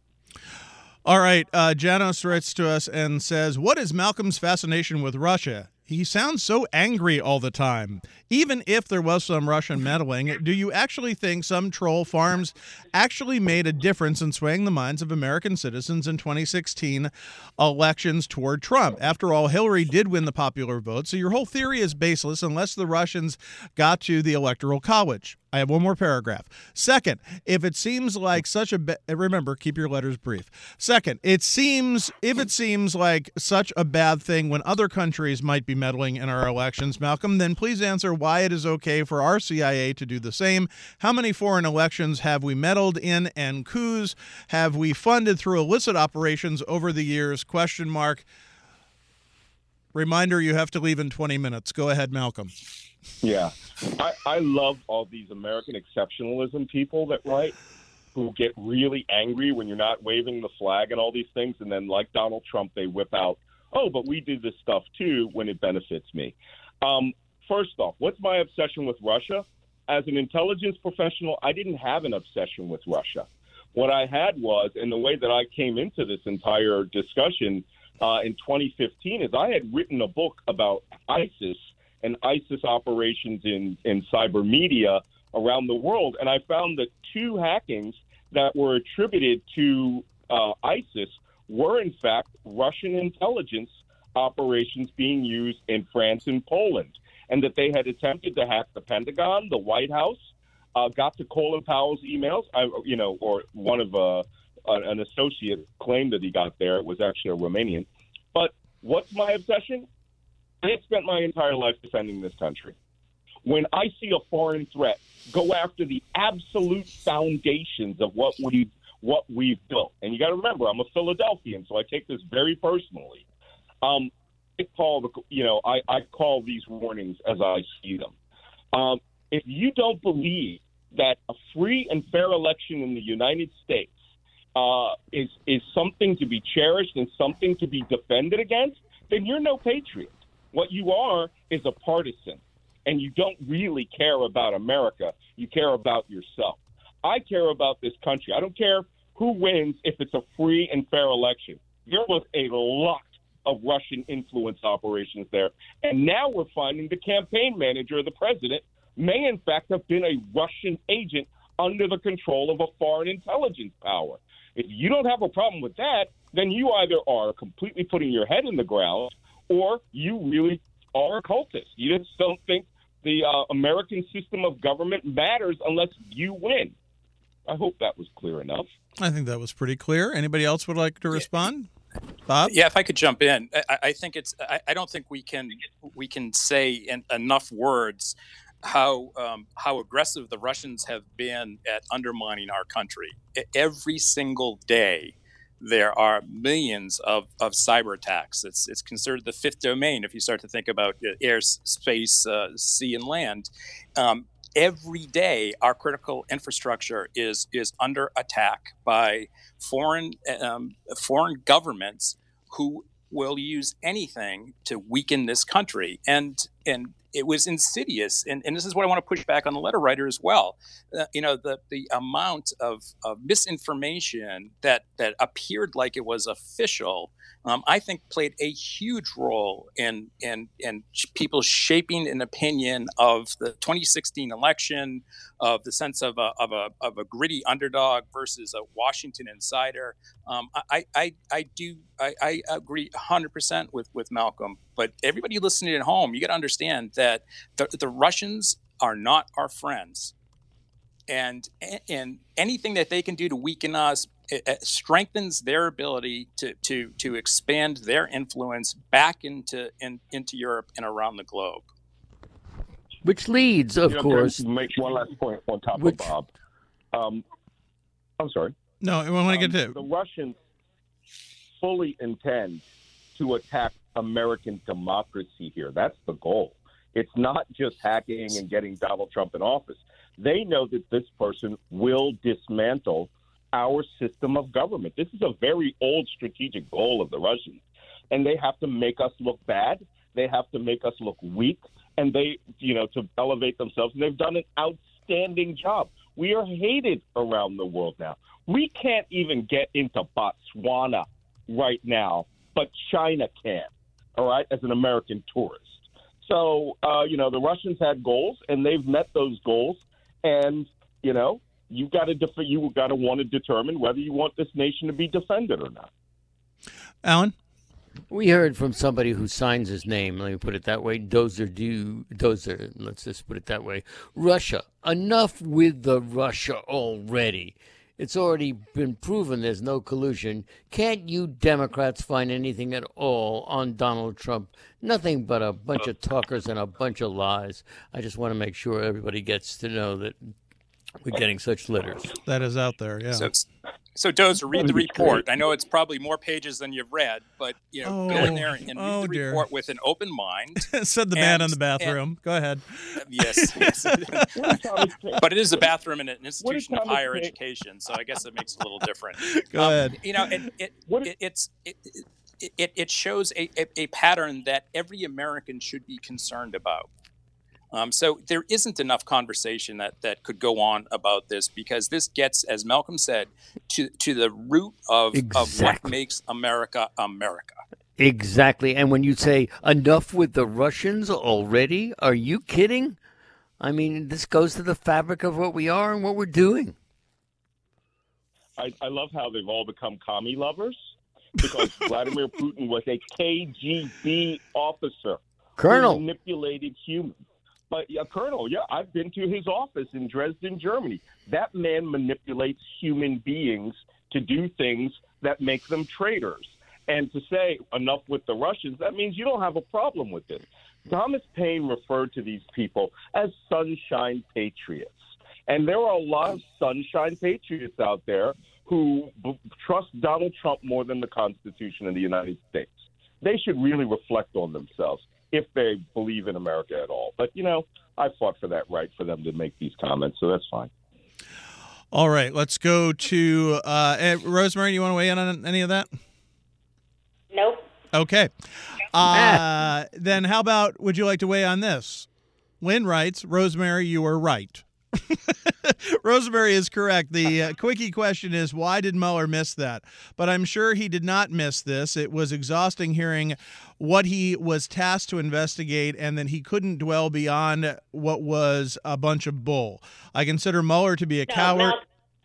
All right. Uh, Janos writes to us and says, what is Malcolm's fascination with Russia? He sounds so angry all the time. Even if there was some Russian meddling, do you actually think some troll farms actually made a difference in swaying the minds of American citizens in twenty sixteen elections toward Trump? After all, Hillary did win the popular vote, so your whole theory is baseless unless the Russians got to the Electoral College. I have one more paragraph. Second, if it seems like such a ba- remember, keep your letters brief. Second, it seems if it seems like such a bad thing when other countries might be meddling in our elections, Malcolm, then please answer why it is okay for our C I A to do the same. How many foreign elections have we meddled in, and coups have we funded through illicit operations over the years? Question mark. Reminder, you have to leave in twenty minutes. Go ahead, Malcolm. Yeah. I, I love all these American exceptionalism people that write, who get really angry when you're not waving the flag and all these things. And then, like Donald Trump, they whip out, oh, but we did this stuff, too, when it benefits me. Um, first off, what's my obsession with Russia? As an intelligence professional, I didn't have an obsession with Russia. What I had was, and the way that I came into this entire discussion uh, in twenty fifteen, is I had written a book about ISIS and ISIS operations in, in cyber media around the world. And I found that two hackings that were attributed to uh, ISIS were, in fact, Russian intelligence operations being used in France and Poland, and that they had attempted to hack the Pentagon, the White House, uh, got to Colin Powell's emails, I, you know, or one of uh, an associate claimed that he got there. It was actually a Romanian. But what's my obsession? I have spent my entire life defending this country. When I see a foreign threat, go after the absolute foundations of what we what we've built. And you got to remember, I'm a Philadelphian, so I take this very personally. Um, I call the, you know, I, I call these warnings as I see them. Um, if you don't believe that a free and fair election in the United States uh, is is something to be cherished and something to be defended against, then you're no patriot. What you are is a partisan, and you don't really care about America. You care about yourself. I care about this country. I don't care who wins if it's a free and fair election. There was a lot of Russian influence operations there, and now we're finding the campaign manager of the president may in fact have been a Russian agent under the control of a foreign intelligence power. If you don't have a problem with that, then you either are completely putting your head in the ground or you really are a cultist. You just don't think the uh, American system of government matters unless you win. I hope that was clear enough. I think that was pretty clear. Anybody else would like to respond? Bob? Yeah, if I could jump in, I, I think it's. I, I don't think we can we can say in enough words how um, how aggressive the Russians have been at undermining our country. Every single day, there are millions of, of cyber attacks. It's it's considered the fifth domain if you start to think about air, space, uh, sea, and land. Um, every day, our critical infrastructure is is under attack by foreign um, foreign governments who will use anything to weaken this country. And and it was insidious. And, and this is what I want to push back on the letter writer as well. Uh, you know, the the amount of, of misinformation that that appeared like it was official, um, I think played a huge role in in in people shaping an opinion of the twenty sixteen election, of the sense of a of a of a gritty underdog versus a Washington insider. Um, I, I I do I, I agree one hundred percent with with Malcolm. But everybody listening at home, you got to understand that the, the Russians are not our friends, and and anything that they can do to weaken us it, it strengthens their ability to to to expand their influence back into in, into Europe and around the globe. Which leads, of you know, course. Can I make one last point on top which, of Bob. Um, I'm sorry. No, I want to um, get to the Russians fully intend to attack American democracy here. That's the goal. It's not just hacking and getting Donald Trump in office. They know that this person will dismantle our system of government. This is a very old strategic goal of the Russians. And they have to make us look bad. They have to make us look weak. And they, you know, to elevate themselves. And they've done an outstanding job. We are hated around the world now. We can't even get into Botswana right now, but China can. All right, as an American tourist. So, uh, you know, the Russians had goals, and they've met those goals. And, you know, you've got to def- you got to want to determine whether you want this nation to be defended or not. Alan? We heard from somebody who signs his name, let me put it that way, Dozer, do, Dozer, let's just put it that way. Russia, enough with the Russia already. It's already been proven there's no collusion. Can't you Democrats find anything at all on Donald Trump? Nothing but a bunch of talkers and a bunch of lies. I just want to make sure everybody gets to know that we're getting such litters. That is out there, yeah. So, so Dozer, read the report. I know it's probably more pages than you've read, but you know, oh, go in there and read oh, the dear. report with an open mind. Said the and, man in the bathroom. And, go ahead. Yes, yes. But it is a bathroom in an institution of higher Payne? education, so I guess it makes it a little different. Go um, ahead. You know, it, it, it it's it, it it shows a, a, a pattern that every American should be concerned about. Um, so there isn't enough conversation that, that could go on about this because this gets, as Malcolm said, to to the root of, exactly. of what makes America America. Exactly. And when you say enough with the Russians already, are you kidding? I mean, this goes to the fabric of what we are and what we're doing. I, I love how they've all become commie lovers because Vladimir Putin was a K G B officer. Colonel. Who manipulated humans. But, yeah, Colonel, yeah, I've been to his office in Dresden, Germany. That man manipulates human beings to do things that make them traitors. And to say enough with the Russians, that means you don't have a problem with this. Thomas Paine referred to these people as sunshine patriots. And there are a lot of sunshine patriots out there who b- trust Donald Trump more than the Constitution of the United States. They should really reflect on themselves if they believe in America at all. But, you know, I fought for that right for them to make these comments, so that's fine. All right, let's go to uh, Rosemary. You want to weigh in on any of that? Nope. Okay. Uh, then how about, would you like to weigh on this? Lynn writes, Rosemary, you are right. Rosemary is correct. The uh, quickie question is, why did Mueller miss that? But I'm sure he did not miss this. It was exhausting hearing what he was tasked to investigate, and then he couldn't dwell beyond what was a bunch of bull. I consider Mueller to be a No, coward. Malcolm,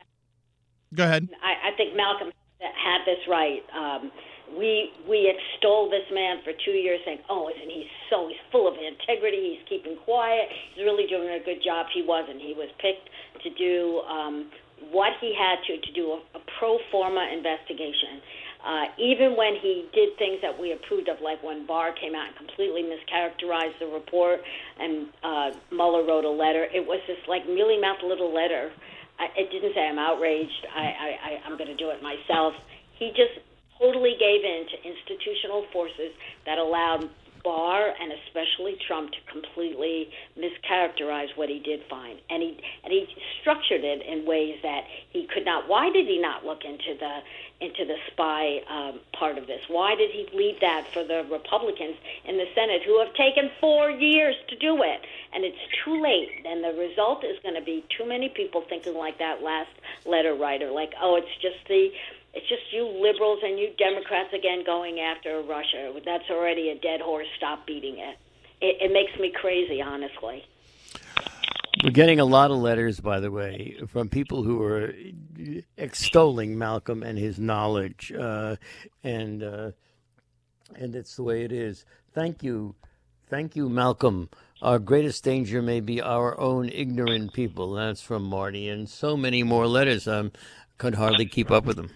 Go ahead. I, I think Malcolm had this right. Um, we we extolled this man for two years, saying, "Oh, isn't he so? He's full of integrity. He's keeping quiet. He's really doing a good job." He wasn't. He was picked to do um, what he had to to do a, a pro forma investigation. Uh, even when he did things that we approved of, like when Barr came out and completely mischaracterized the report, and uh, Mueller wrote a letter. It was this like mealy-mouthed little letter. I, it didn't say, "I'm outraged. I, I, I I'm going to do it myself." He just totally gave in to institutional forces that allowed Barr and especially Trump to completely mischaracterize what he did find, and he and he structured it in ways that he could not. Why did he not look into the into the spy um, part of this? Why did he leave that for the Republicans in the Senate, who have taken four years to do it? And it's too late. And the result is going to be too many people thinking like that last letter writer, like, oh, it's just the It's just you liberals and you Democrats again going after Russia. That's already a dead horse. Stop beating it. It, it makes me crazy, honestly. We're getting a lot of letters, by the way, from people who are extolling Malcolm and his knowledge, uh, and uh, and it's the way it is. Thank you, thank you, Malcolm. Our greatest danger may be our own ignorant people. That's from Marty, and so many more letters. I um, could hardly keep up with them.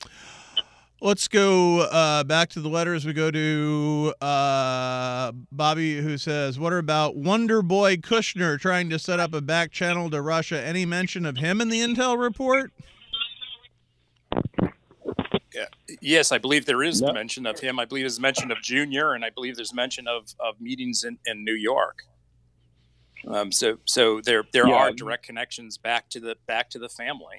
Let's go uh, back to the letters. We go to uh, Bobby, who says, what about Wonder Boy Kushner trying to set up a back channel to Russia? Any mention of him in the intel report? Yeah. Yes, I believe there is No. mention of him. I believe there's mention of Junior, and I believe there's mention of, of meetings in, in New York. Um, so so there there Yeah. are direct connections back to the back to the family.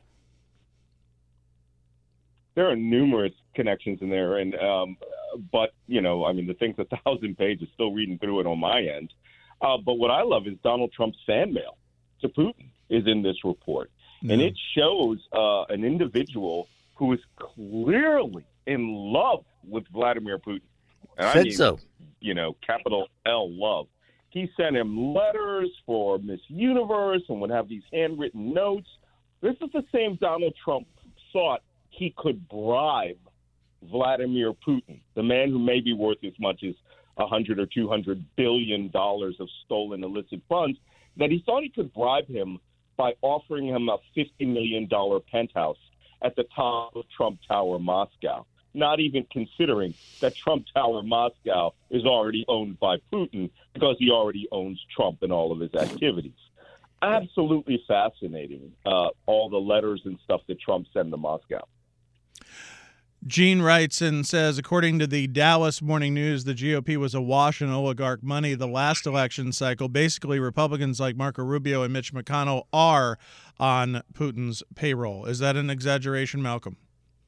There are numerous connections in there, and um, but you know, I mean, the thing's a thousand pages. Still reading through it on my end. Uh, but what I love is Donald Trump's fan mail to Putin is in this report, No. and it shows uh, an individual who is clearly in love with Vladimir Putin. And Said I mean, so. you know, capital L love. He sent him letters for Miss Universe and would have these handwritten notes. This is the same Donald Trump thought he could bribe Vladimir Putin, the man who may be worth as much as a hundred or two hundred billion dollars of stolen illicit funds, that he thought he could bribe him by offering him a fifty million dollars penthouse at the top of Trump Tower, Moscow, not even considering that Trump Tower, Moscow is already owned by Putin because he already owns Trump and all of his activities. Absolutely fascinating, uh, all the letters and stuff that Trump sent to Moscow. Gene writes and says, according to the Dallas Morning News, the G O P was awash in oligarch money the last election cycle. Basically, Republicans like Marco Rubio and Mitch McConnell are on Putin's payroll. Is that an exaggeration, Malcolm?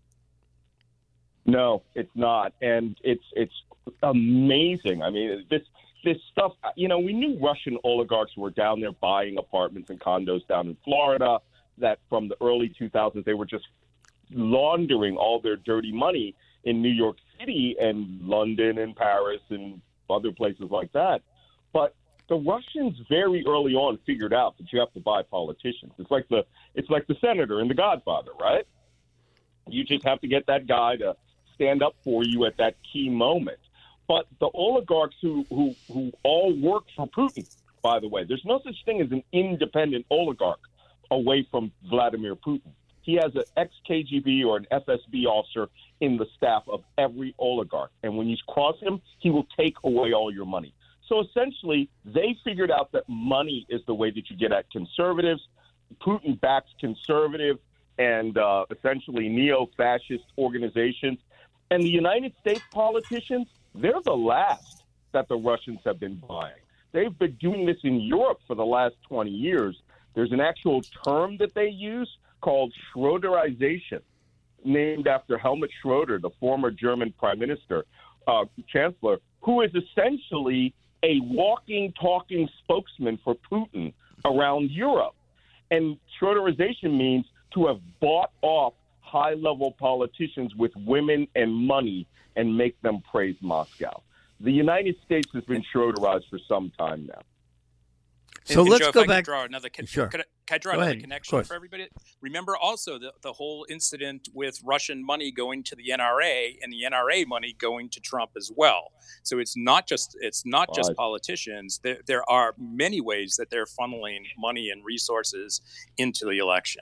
No, it's not, and it's it's amazing. I mean, this this stuff. You know, we knew Russian oligarchs were down there buying apartments and condos down in Florida. That from the early two thousands, they were just laundering all their dirty money in New York City and London and Paris and other places like that. But the Russians very early on figured out that you have to buy politicians. It's like the it's like the senator in The Godfather, right? You just have to get that guy to stand up for you at that key moment. But the oligarchs who who who all work for Putin, by the way, there's no such thing as an independent oligarch away from Vladimir Putin. He has an ex-K G B or an F S B officer in the staff of every oligarch. And when you cross him, he will take away all your money. So essentially, they figured out that money is the way that you get at conservatives. Putin backs conservative and uh, essentially neo-fascist organizations. And the United States politicians, they're the last that the Russians have been buying. They've been doing this in Europe for the last twenty years. There's an actual term that they use called Schroederization, named after Helmut Schroeder, the former German prime minister, uh, chancellor, who is essentially a walking, talking spokesman for Putin around Europe. And Schroederization means to have bought off high-level politicians with women and money and make them praise Moscow. The United States has been Schroederized for some time now. So and, let's and Joe, go if I back. Could draw another, can, Sure. Could I, can I draw Go another ahead. connection for everybody? Remember also the, the whole incident with Russian money going to the N R A and the N R A money going to Trump as well. So it's not just it's not just Right. politicians. There there are many ways that they're funneling money and resources into the election.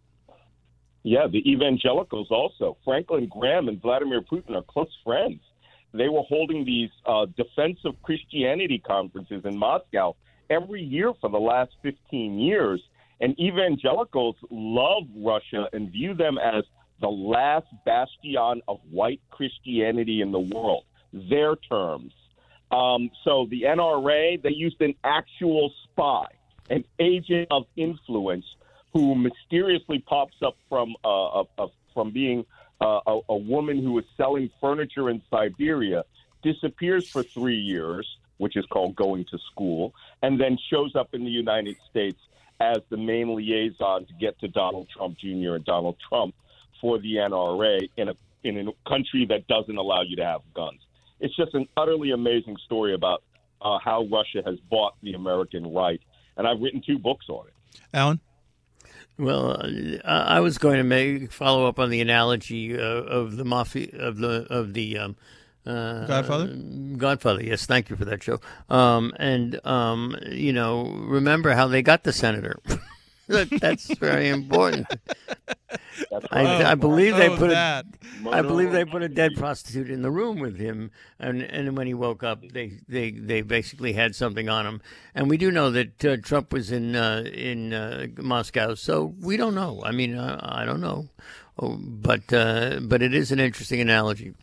Yeah, the evangelicals also. Franklin Graham and Vladimir Putin are close friends. They were holding these uh, Defense of Christianity conferences in Moscow every year for the last fifteen years. And evangelicals love Russia and view them as the last bastion of white Christianity in the world, their terms. Um, so the N R A, they used an actual spy, an agent of influence who mysteriously pops up from uh, uh, from being uh, a, a woman who was selling furniture in Siberia, disappears for three years, which is called going to school, and then shows up in the United States as the main liaison to get to Donald Trump Junior and Donald Trump for the N R A in a in a country that doesn't allow you to have guns. It's just an utterly amazing story about uh, how Russia has bought the American right, and I've written two books on it. Alan? Well, uh, I was going to make follow up on the analogy uh, of the mafia of the of the um, uh, Godfather? Godfather. Yes, thank you for that show. Um, and um, you know, remember how they got the senator. that, that's very important. That's I, right. I believe they Oh, put that. a, I believe they put a dead prostitute in the room with him, and and when he woke up, they they, they basically had something on him. And we do know that uh, Trump was in uh, in uh, Moscow, so we don't know. I mean, I, I don't know, oh, but uh, but it is an interesting analogy.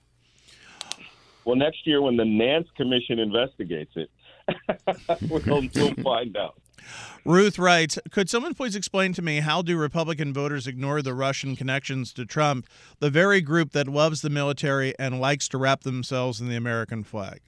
Well, next year when the Nance Commission investigates it, we'll, we'll find out. Ruth writes, could someone please explain to me how do Republican voters ignore the Russian connections to Trump, the very group that loves the military and likes to wrap themselves in the American flag?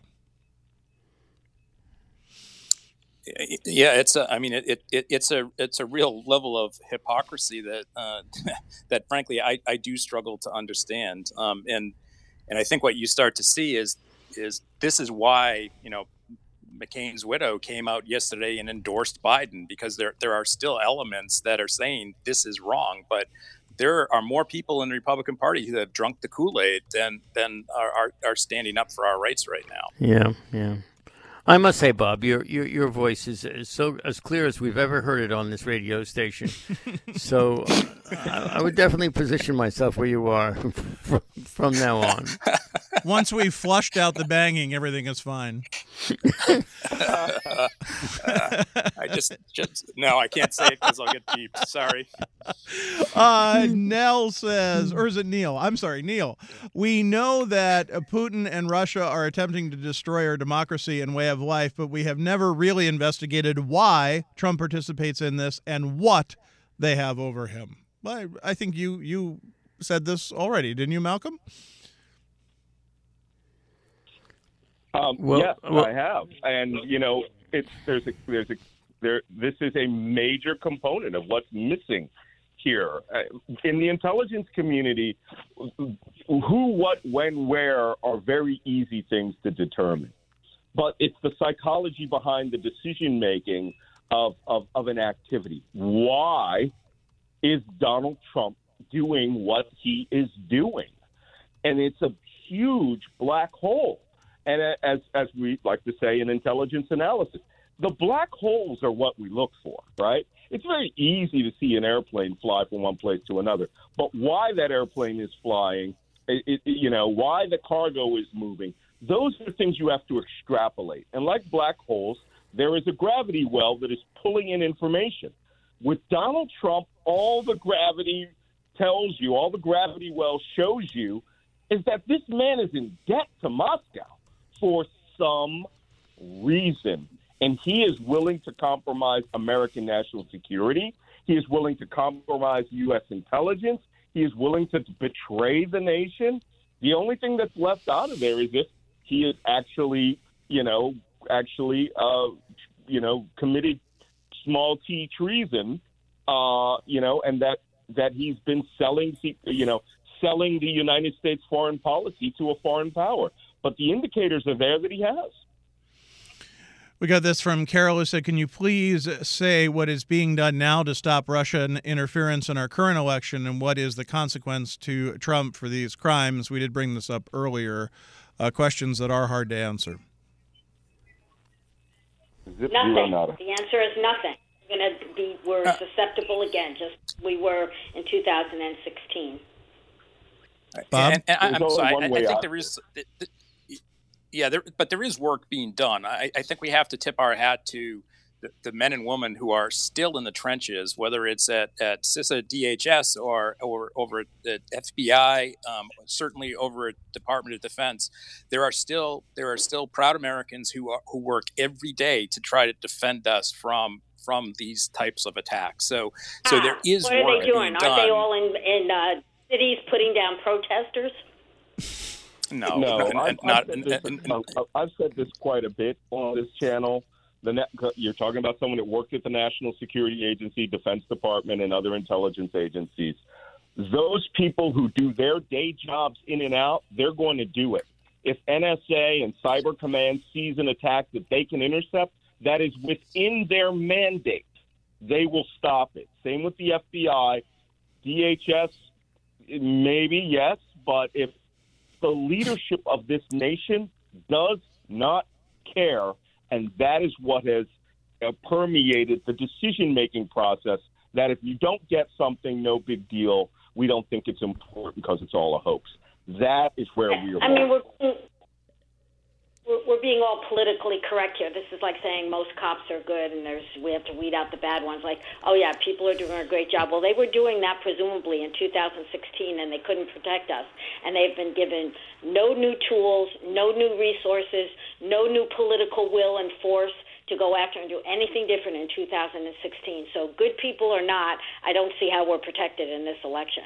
Yeah, it's a. I mean, it, it it's a it's a real level of hypocrisy that uh, that frankly I, I do struggle to understand. Um, and and I think what you start to see is is this is why you know McCain's widow came out yesterday and endorsed Biden, because there there are still elements that are saying this is wrong, but there are more people in the Republican Party who have drunk the Kool-Aid than than are, are, are standing up for our rights right now. Yeah, yeah. I must say, Bob, your your your voice is, is so as clear as we've ever heard it on this radio station. So uh, I, I would definitely position myself where you are from, from now on. Once we've flushed out the banging, everything is fine. uh, I just, just no, I can't say it because I'll get beeped. Sorry. Uh, Nell says, or is it Neil? I'm sorry, Neil. We know that uh, Putin and Russia are attempting to destroy our democracy and way of life, but we have never really investigated why Trump participates in this and what they have over him. I, I think you you said this already, didn't you, Malcolm? Um, Well, yes, well- I have, and you know, it's there's a there's a there. This is a major component of what's missing here uh, in the intelligence community. Who, what, when, where are very easy things to determine, but it's the psychology behind the decision making of, of of an activity. Why is Donald Trump doing what he is doing? And it's a huge black hole. And as as we like to say in intelligence analysis, the black holes are what we look for, right? It's very easy to see an airplane fly from one place to another, but why that airplane is flying, it, it, you know, why the cargo is moving, those are things you have to extrapolate. And like black holes, there is a gravity well that is pulling in information. With Donald Trump, all the gravity tells you, all the gravity well shows you, is that this man is in debt to Moscow for some reason. And he is willing to compromise American national security. He is willing to compromise U S intelligence. He is willing to betray the nation. The only thing that's left out of there is if he is actually, you know, actually, uh, you know, committed small t treason, uh, you know, and that that he's been selling, you know, selling the United States foreign policy to a foreign power. But the indicators are there that he has. We got this from Carol, who said, can you please say what is being done now to stop Russian interference in our current election, and what is the consequence to Trump for these crimes? We did bring this up earlier. Uh, questions that are hard to answer. Nothing. The answer is nothing. We're going to be, we're uh, susceptible again, just we were in two thousand sixteen. Bob? And, and I, I'm sorry, I, I think there is... The, the, Yeah, there, but there is work being done. I, I think we have to tip our hat to the, the men and women who are still in the trenches, whether it's at, at CISA, D H S, or, or over at the F B I, um, certainly over at Department of Defense. There are still there are still proud Americans who are, who work every day to try to defend us from from these types of attacks. So, so there is what are work they doing? being Aren't done. they all in in uh, cities putting down protesters? No, no, not, I've, not, I've, said this, I've, I've said this quite a bit on this channel. The net, you're talking about someone that worked at the National Security Agency, Defense Department, and other intelligence agencies. Those people who do their day jobs in and out, they're going to do it. If N S A and Cyber Command sees an attack that they can intercept, that is within their mandate. They will stop it. Same with the F B I. D H S, maybe, yes, but if the leadership of this nation does not care, and that is what has uh, permeated the decision-making process, that if you don't get something, no big deal, we don't think it's important because it's all a hoax. That is where we are. I mean, we're, we're, we're being all politically correct here. This is like saying most cops are good and there's we have to weed out the bad ones. Like, oh, yeah, people are doing a great job. Well, they were doing that presumably in two thousand sixteen, and they couldn't protect us. And they've been given no new tools, no new resources, no new political will and force to go after and do anything different in two thousand sixteen. So good people or not, I don't see how we're protected in this election.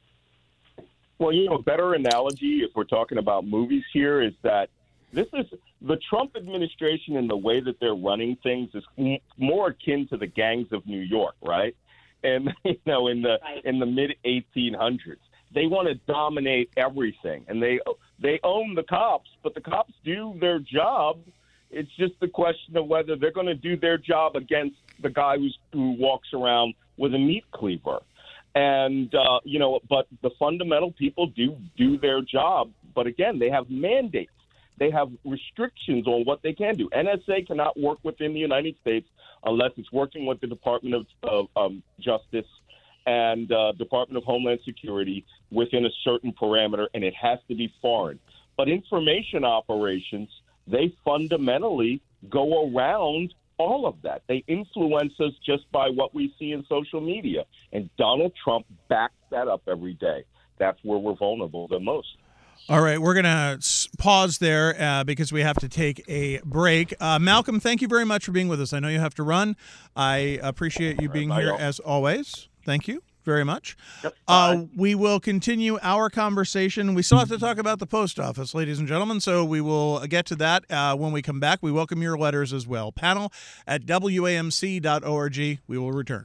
Well, you know, a better analogy, if we're talking about movies here, is that this is the Trump administration, and the way that they're running things is m- more akin to the gangs of New York, right? And, you know, in the right. in the mid eighteen hundreds, they want to dominate everything, and they they own the cops, but the cops do their job. It's just the question of whether they're going to do their job against the guy who's, who walks around with a meat cleaver. And, uh, you know, but the fundamental people do do their job. But again, they have mandates. They have restrictions on what they can do. N S A cannot work within the United States unless it's working with the Department of, of um, Justice and uh, Department of Homeland Security within a certain parameter, and it has to be foreign. But information operations, they fundamentally go around all of that. They influence us just by what we see in social media. And Donald Trump backs that up every day. That's where we're vulnerable the most. All right, we're going to pause there uh, because we have to take a break. Uh, Malcolm, thank you very much for being with us. I know you have to run. I appreciate you being right, here y'all. as always. Thank you very much. Yep, uh, we will continue our conversation. We still have to talk about the post office, ladies and gentlemen, so we will get to that uh, when we come back. We welcome your letters as well. Panel at W A M C dot org. We will return.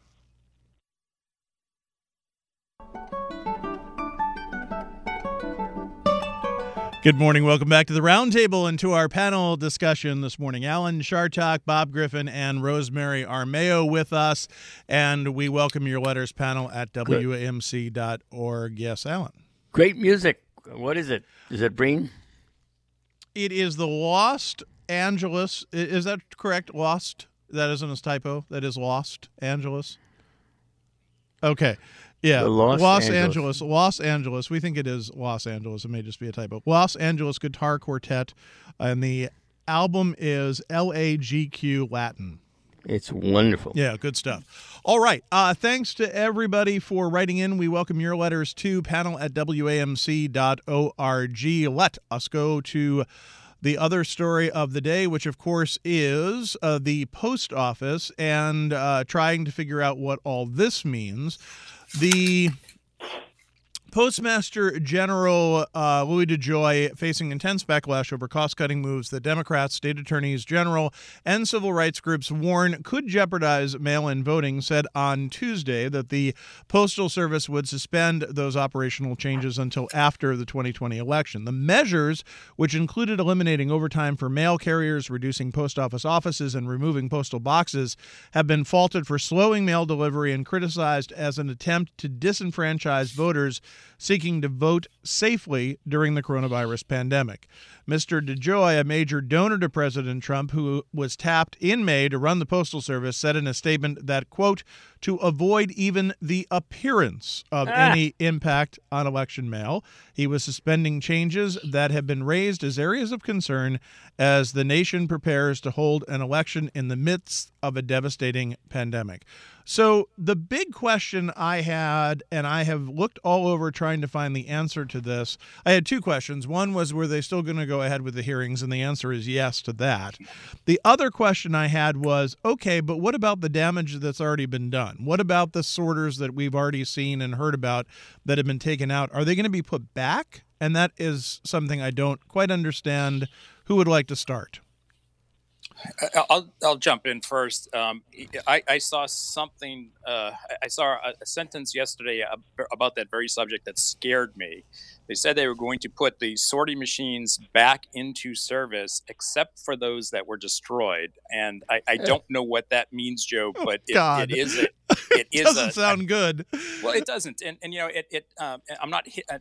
Good morning. Welcome back to the Roundtable and to our panel discussion this morning. Alan Chartock, Bob Griffin, and Rosemary Armao with us. And we welcome your letters, panel at W A M C dot org. Yes, Alan. Great music. What is it? Is it Breen? It is the Lost Angeles. Is that correct? Lost? That isn't a typo. That is Lost Angeles. Okay. Yeah, Los, Los Angeles. Angeles. Los Angeles. We think it is Los Angeles. It may just be a typo. Los Angeles Guitar Quartet, and the album is L A G Q Latin. It's wonderful. Yeah, good stuff. All right. Uh, thanks to everybody for writing in. We welcome your letters to panel at W A M C dot org. Let us go to the other story of the day, which, of course, is uh, the post office and uh, trying to figure out what all this means. The Postmaster General uh, Louis DeJoy facing intense backlash over cost-cutting moves that Democrats, state attorneys general, and civil rights groups warn could jeopardize mail-in voting, said on Tuesday that the Postal Service would suspend those operational changes until after the twenty twenty election. The measures, which included eliminating overtime for mail carriers, reducing post office offices, and removing postal boxes, have been faulted for slowing mail delivery and criticized as an attempt to disenfranchise voters seeking to vote safely during the coronavirus pandemic. Mister DeJoy, a major donor to President Trump who was tapped in May to run the Postal Service, said in a statement that, quote, to avoid even the appearance of ah. any impact on election mail, he was suspending changes that have been raised as areas of concern as the nation prepares to hold an election in the midst of a devastating pandemic. So the big question I had, and I have looked all over trying to find the answer to this, I had two questions. One was, were they still going to go ahead with the hearings? And the answer is yes to that. The other question I had was, okay, but what about the damage that's already been done? What about the sorters that we've already seen and heard about that have been taken out? Are they going to be put back? And that is something I don't quite understand. Who would like to start? I'll I'll jump in first. Um, I, I saw something. Uh, I saw a, a sentence yesterday about that very subject that scared me. They said they were going to put the sorting machines back into service, except for those that were destroyed. And I, I don't know what that means, Joe, but it, it is a, it is doesn't a, sound good. Well, it doesn't, and and you know it it. Um, I'm not. Uh,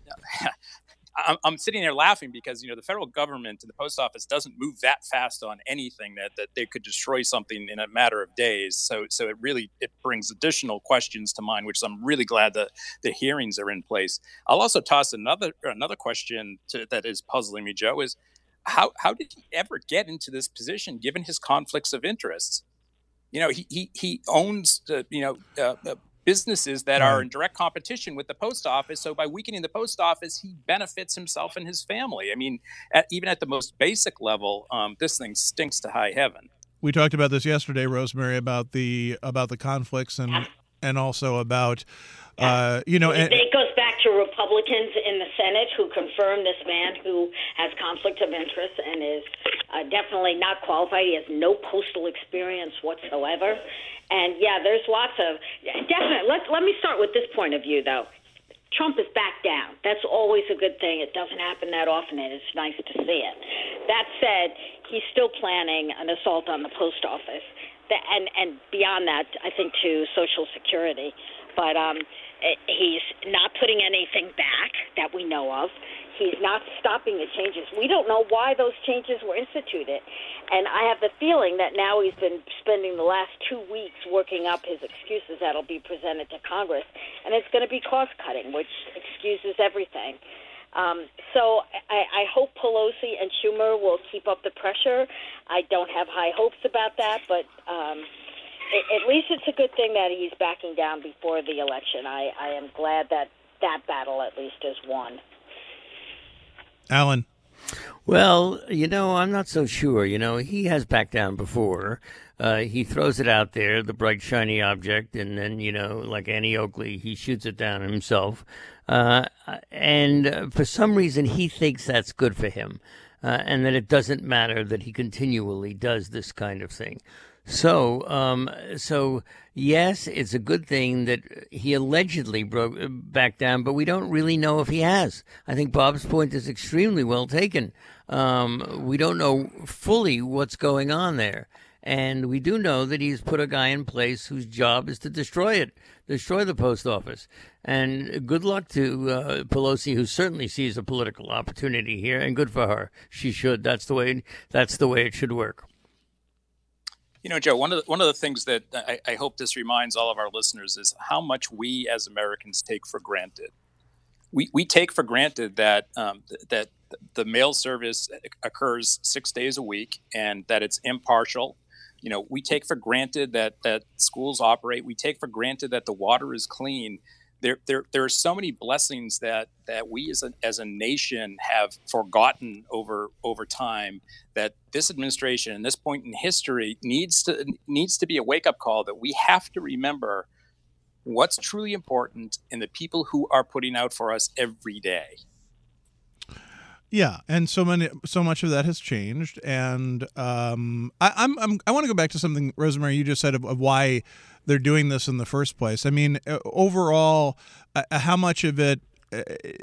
I'm sitting there laughing because, you know, the federal government and the post office doesn't move that fast on anything that, that they could destroy something in a matter of days. So so it really it brings additional questions to mind, which I'm really glad that the hearings are in place. I'll also toss another another question to, that is puzzling me, Joe, is how, how did he ever get into this position given his conflicts of interests? You know, he he, he owns, uh, you know, uh, uh, businesses that are in direct competition with the post office. So by weakening the post office, he benefits himself and his family. I mean, at, even at the most basic level, um, this thing stinks to high heaven. We talked about this yesterday, Rosemary, about the about the conflicts and and also about, uh, you know. It, it goes back to Republicans in the Senate who confirmed this man who has conflict of interest and is uh, definitely not qualified. He has no postal experience whatsoever. And, yeah, there's lots of – definitely. Let, let me start with this point of view, though. Trump is back down. That's always a good thing. It doesn't happen that often, and it's nice to see it. That said, he's still planning an assault on the post office. The, and, and beyond that, I think, to Social Security. But um, it, he's not putting anything back that we know of. He's not stopping the changes. We don't know why those changes were instituted. And I have the feeling that now he's been spending the last two weeks working up his excuses that'll be presented to Congress. And it's going to be cost-cutting, which excuses everything. Um, so I, I hope Pelosi and Schumer will keep up the pressure. I don't have high hopes about that, but um, it, at least it's a good thing that he's backing down before the election. I, I am glad that that battle at least is won. Alan. Well, you know, I'm not so sure. You know, he has backed down before. Uh, he throws it out there, the bright, shiny object, and then, you know, like Annie Oakley, he shoots it down himself. Uh, and uh, for some reason, he thinks that's good for him, uh, and that it doesn't matter that he continually does this kind of thing. So, um, so yes, it's a good thing that he allegedly broke back down, but we don't really know if he has. I think Bob's point is extremely well taken. Um, we don't know fully what's going on there. And we do know that he's put a guy in place whose job is to destroy it, destroy the post office. And good luck to uh, Pelosi, who certainly sees a political opportunity here, and good for her. She should. That's the way. That's the way it should work. You know, Joe, one of the, one of the things that I, I hope this reminds all of our listeners is how much we as Americans take for granted. We we take for granted that um, th- that the mail service occurs six days a week and that it's impartial, You know, we take for granted that that schools operate. We take for granted that the water is clean. There, there, there are so many blessings that that we as a as a nation have forgotten over over time. That this administration, and this point in history, needs to needs to be a wake up call. That we have to remember what's truly important in the people who are putting out for us every day. Yeah, and so many, so much of that has changed, and um, I, I'm, I'm, I want to go back to something, Rosemary, you just said of, of why they're doing this in the first place. I mean, overall, uh, how much of it uh,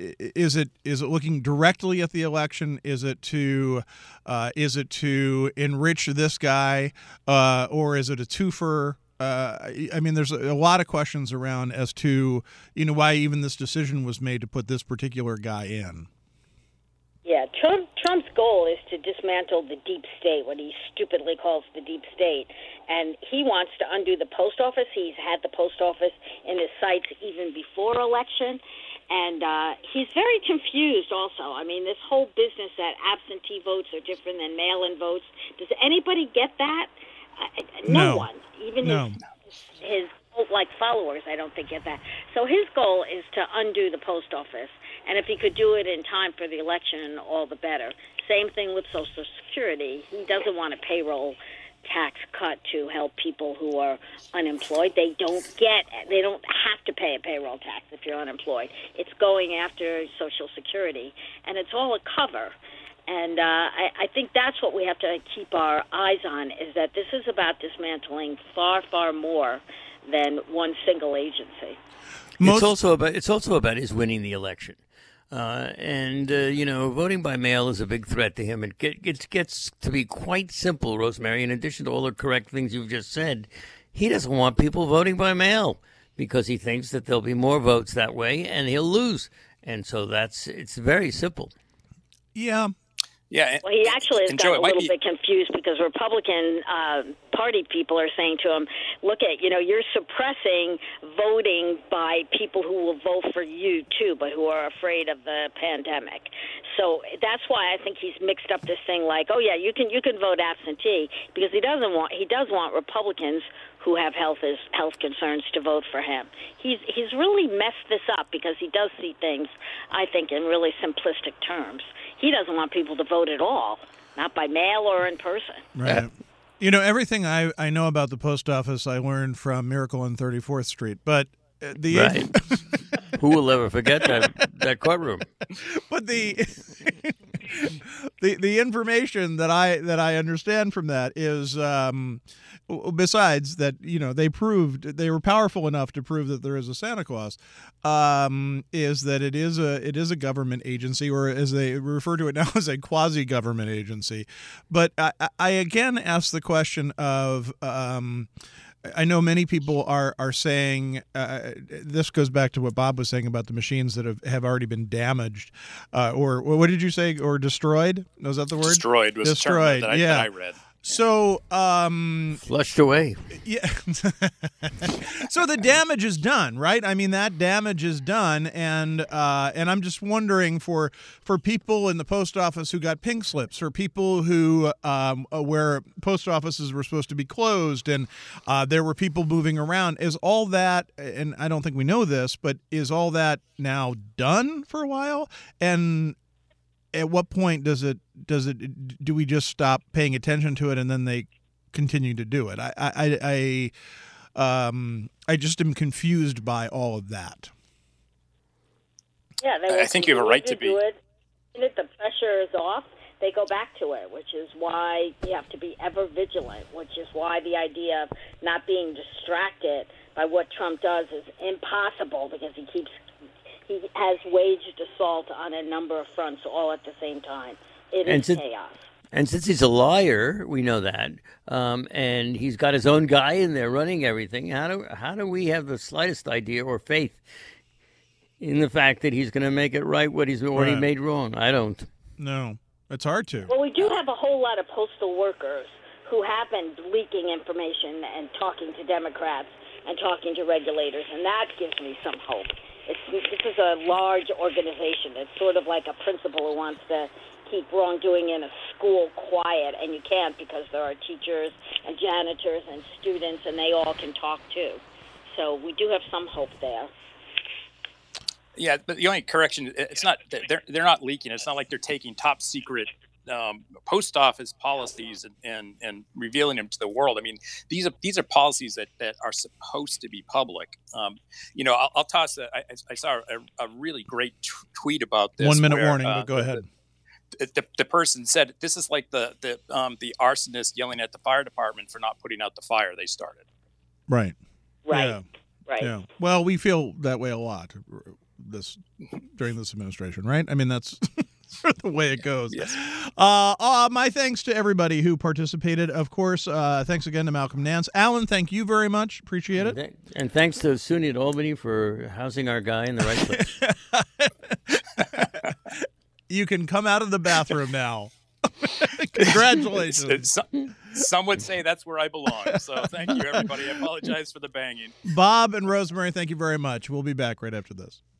is it is it looking directly at the election? Is it to uh, is it to enrich this guy, uh, or is it a twofer? Uh, I mean, there's a lot of questions around as to you know why even this decision was made to put this particular guy in. Yeah, Trump, Trump's goal is to dismantle the deep state, what he stupidly calls the deep state. And he wants to undo the post office. He's had the post office in his sights even before election. And uh, he's very confused also. I mean, this whole business that absentee votes are different than mail-in votes. Does anybody get that? Uh, no, no one. Even no. his, his like followers, I don't think get that. So his goal is to undo the post office. And if he could do it in time for the election, all the better. Same thing with Social Security. He doesn't want a payroll tax cut to help people who are unemployed. They don't get, they don't have to pay a payroll tax if you're unemployed. It's going after Social Security, and it's all a cover. And uh, I, I think that's what we have to keep our eyes on, is that this is about dismantling far, far more than one single agency. Most- it's also about it's also about his winning the election. Uh, and, uh, you know, voting by mail is a big threat to him. It, get, it gets to be quite simple, Rosemary. In addition to all the correct things you've just said, he doesn't want people voting by mail because he thinks that there'll be more votes that way and he'll lose. And so that's it's very simple. Yeah. Yeah. Well, he actually has and gotten Joe, a little be... bit confused because Republican uh, Party people are saying to him, look at, you know, you're suppressing voting by people who will vote for you, too, but who are afraid of the pandemic. So that's why I think he's mixed up this thing like, oh, yeah, you can you can vote absentee, because he doesn't want he does want Republicans who have health is, health concerns to vote for him. He's he's really messed this up because he does see things, I think, in really simplistic terms. He doesn't want people to vote at all, not by mail or in person. Right. You know, everything I, I know about the post office I learned from Miracle on thirty-fourth Street, but the right. Who will ever forget that that courtroom? But the the the information that I that I understand from that is um, besides that, you know, they proved they were powerful enough to prove that there is a Santa Claus, um, is that it is a it is a government agency, or as they refer to it now as a quasi-government agency. But I, I again ask the question of um, I know many people are are saying uh, this goes back to what Bob was saying about the machines that have, have already been damaged, uh, or what did you say, or destroyed? Was that the word? Destroyed was destroyed. the term that I, yeah. that I read. So, um, flushed away. Yeah. So the damage is done, right? I mean, that damage is done, and uh, and I'm just wondering for for people in the post office who got pink slips, or people who um, where post offices were supposed to be closed, and uh, there were people moving around. Is all that? And I don't think we know this, but is all that now done for a while? And at what point does it does it do we just stop paying attention to it and then they continue to do it? I I I, um, I just am confused by all of that. Yeah, they I think you have a right to be. Do it. If the pressure is off, they go back to it, which is why you have to be ever vigilant. Which is why the idea of not being distracted by what Trump does is impossible, because he keeps. He has waged assault on a number of fronts all at the same time. It and is since, chaos. And since he's a liar, we know that, um, and he's got his own guy in there running everything. How do how do we have the slightest idea or faith in the fact that he's going to make it right what he's already Right. made wrong? I don't. No, it's hard to. Well, we do have a whole lot of postal workers who have been leaking information and talking to Democrats and talking to regulators, and that gives me some hope. It's, this is a large organization. It's sort of like a principal who wants to keep wrongdoing in a school quiet, and you can't because there are teachers and janitors and students, and they all can talk too. So we do have some hope there. Yeah, but the only correction, it's not they're they're not leaking. It's not like they're taking top secret um, post office policies and, and, and revealing them to the world. I mean, these are these are policies that, that are supposed to be public. Um, you know, I'll, I'll toss. A, I, I saw a, a really great t- tweet about this. One minute where, warning, uh, but go ahead. The, the, the person said this is like the the um, the arsonist yelling at the fire department for not putting out the fire they started. Right. Right. Yeah. Right. Yeah. Well, we feel that way a lot this during this administration, right? I mean, that's sort of the way it goes. Yes. Uh, uh, my thanks to everybody who participated. Of course, uh, thanks again to Malcolm Nance. Alan, thank you very much. Appreciate it. And thanks to SUNY at Albany for housing our guy in the right place. You can come out of the bathroom now. Congratulations. Some, some would say that's where I belong. So thank you, everybody. I apologize for the banging. Bob and Rosemary, thank you very much. We'll be back right after this.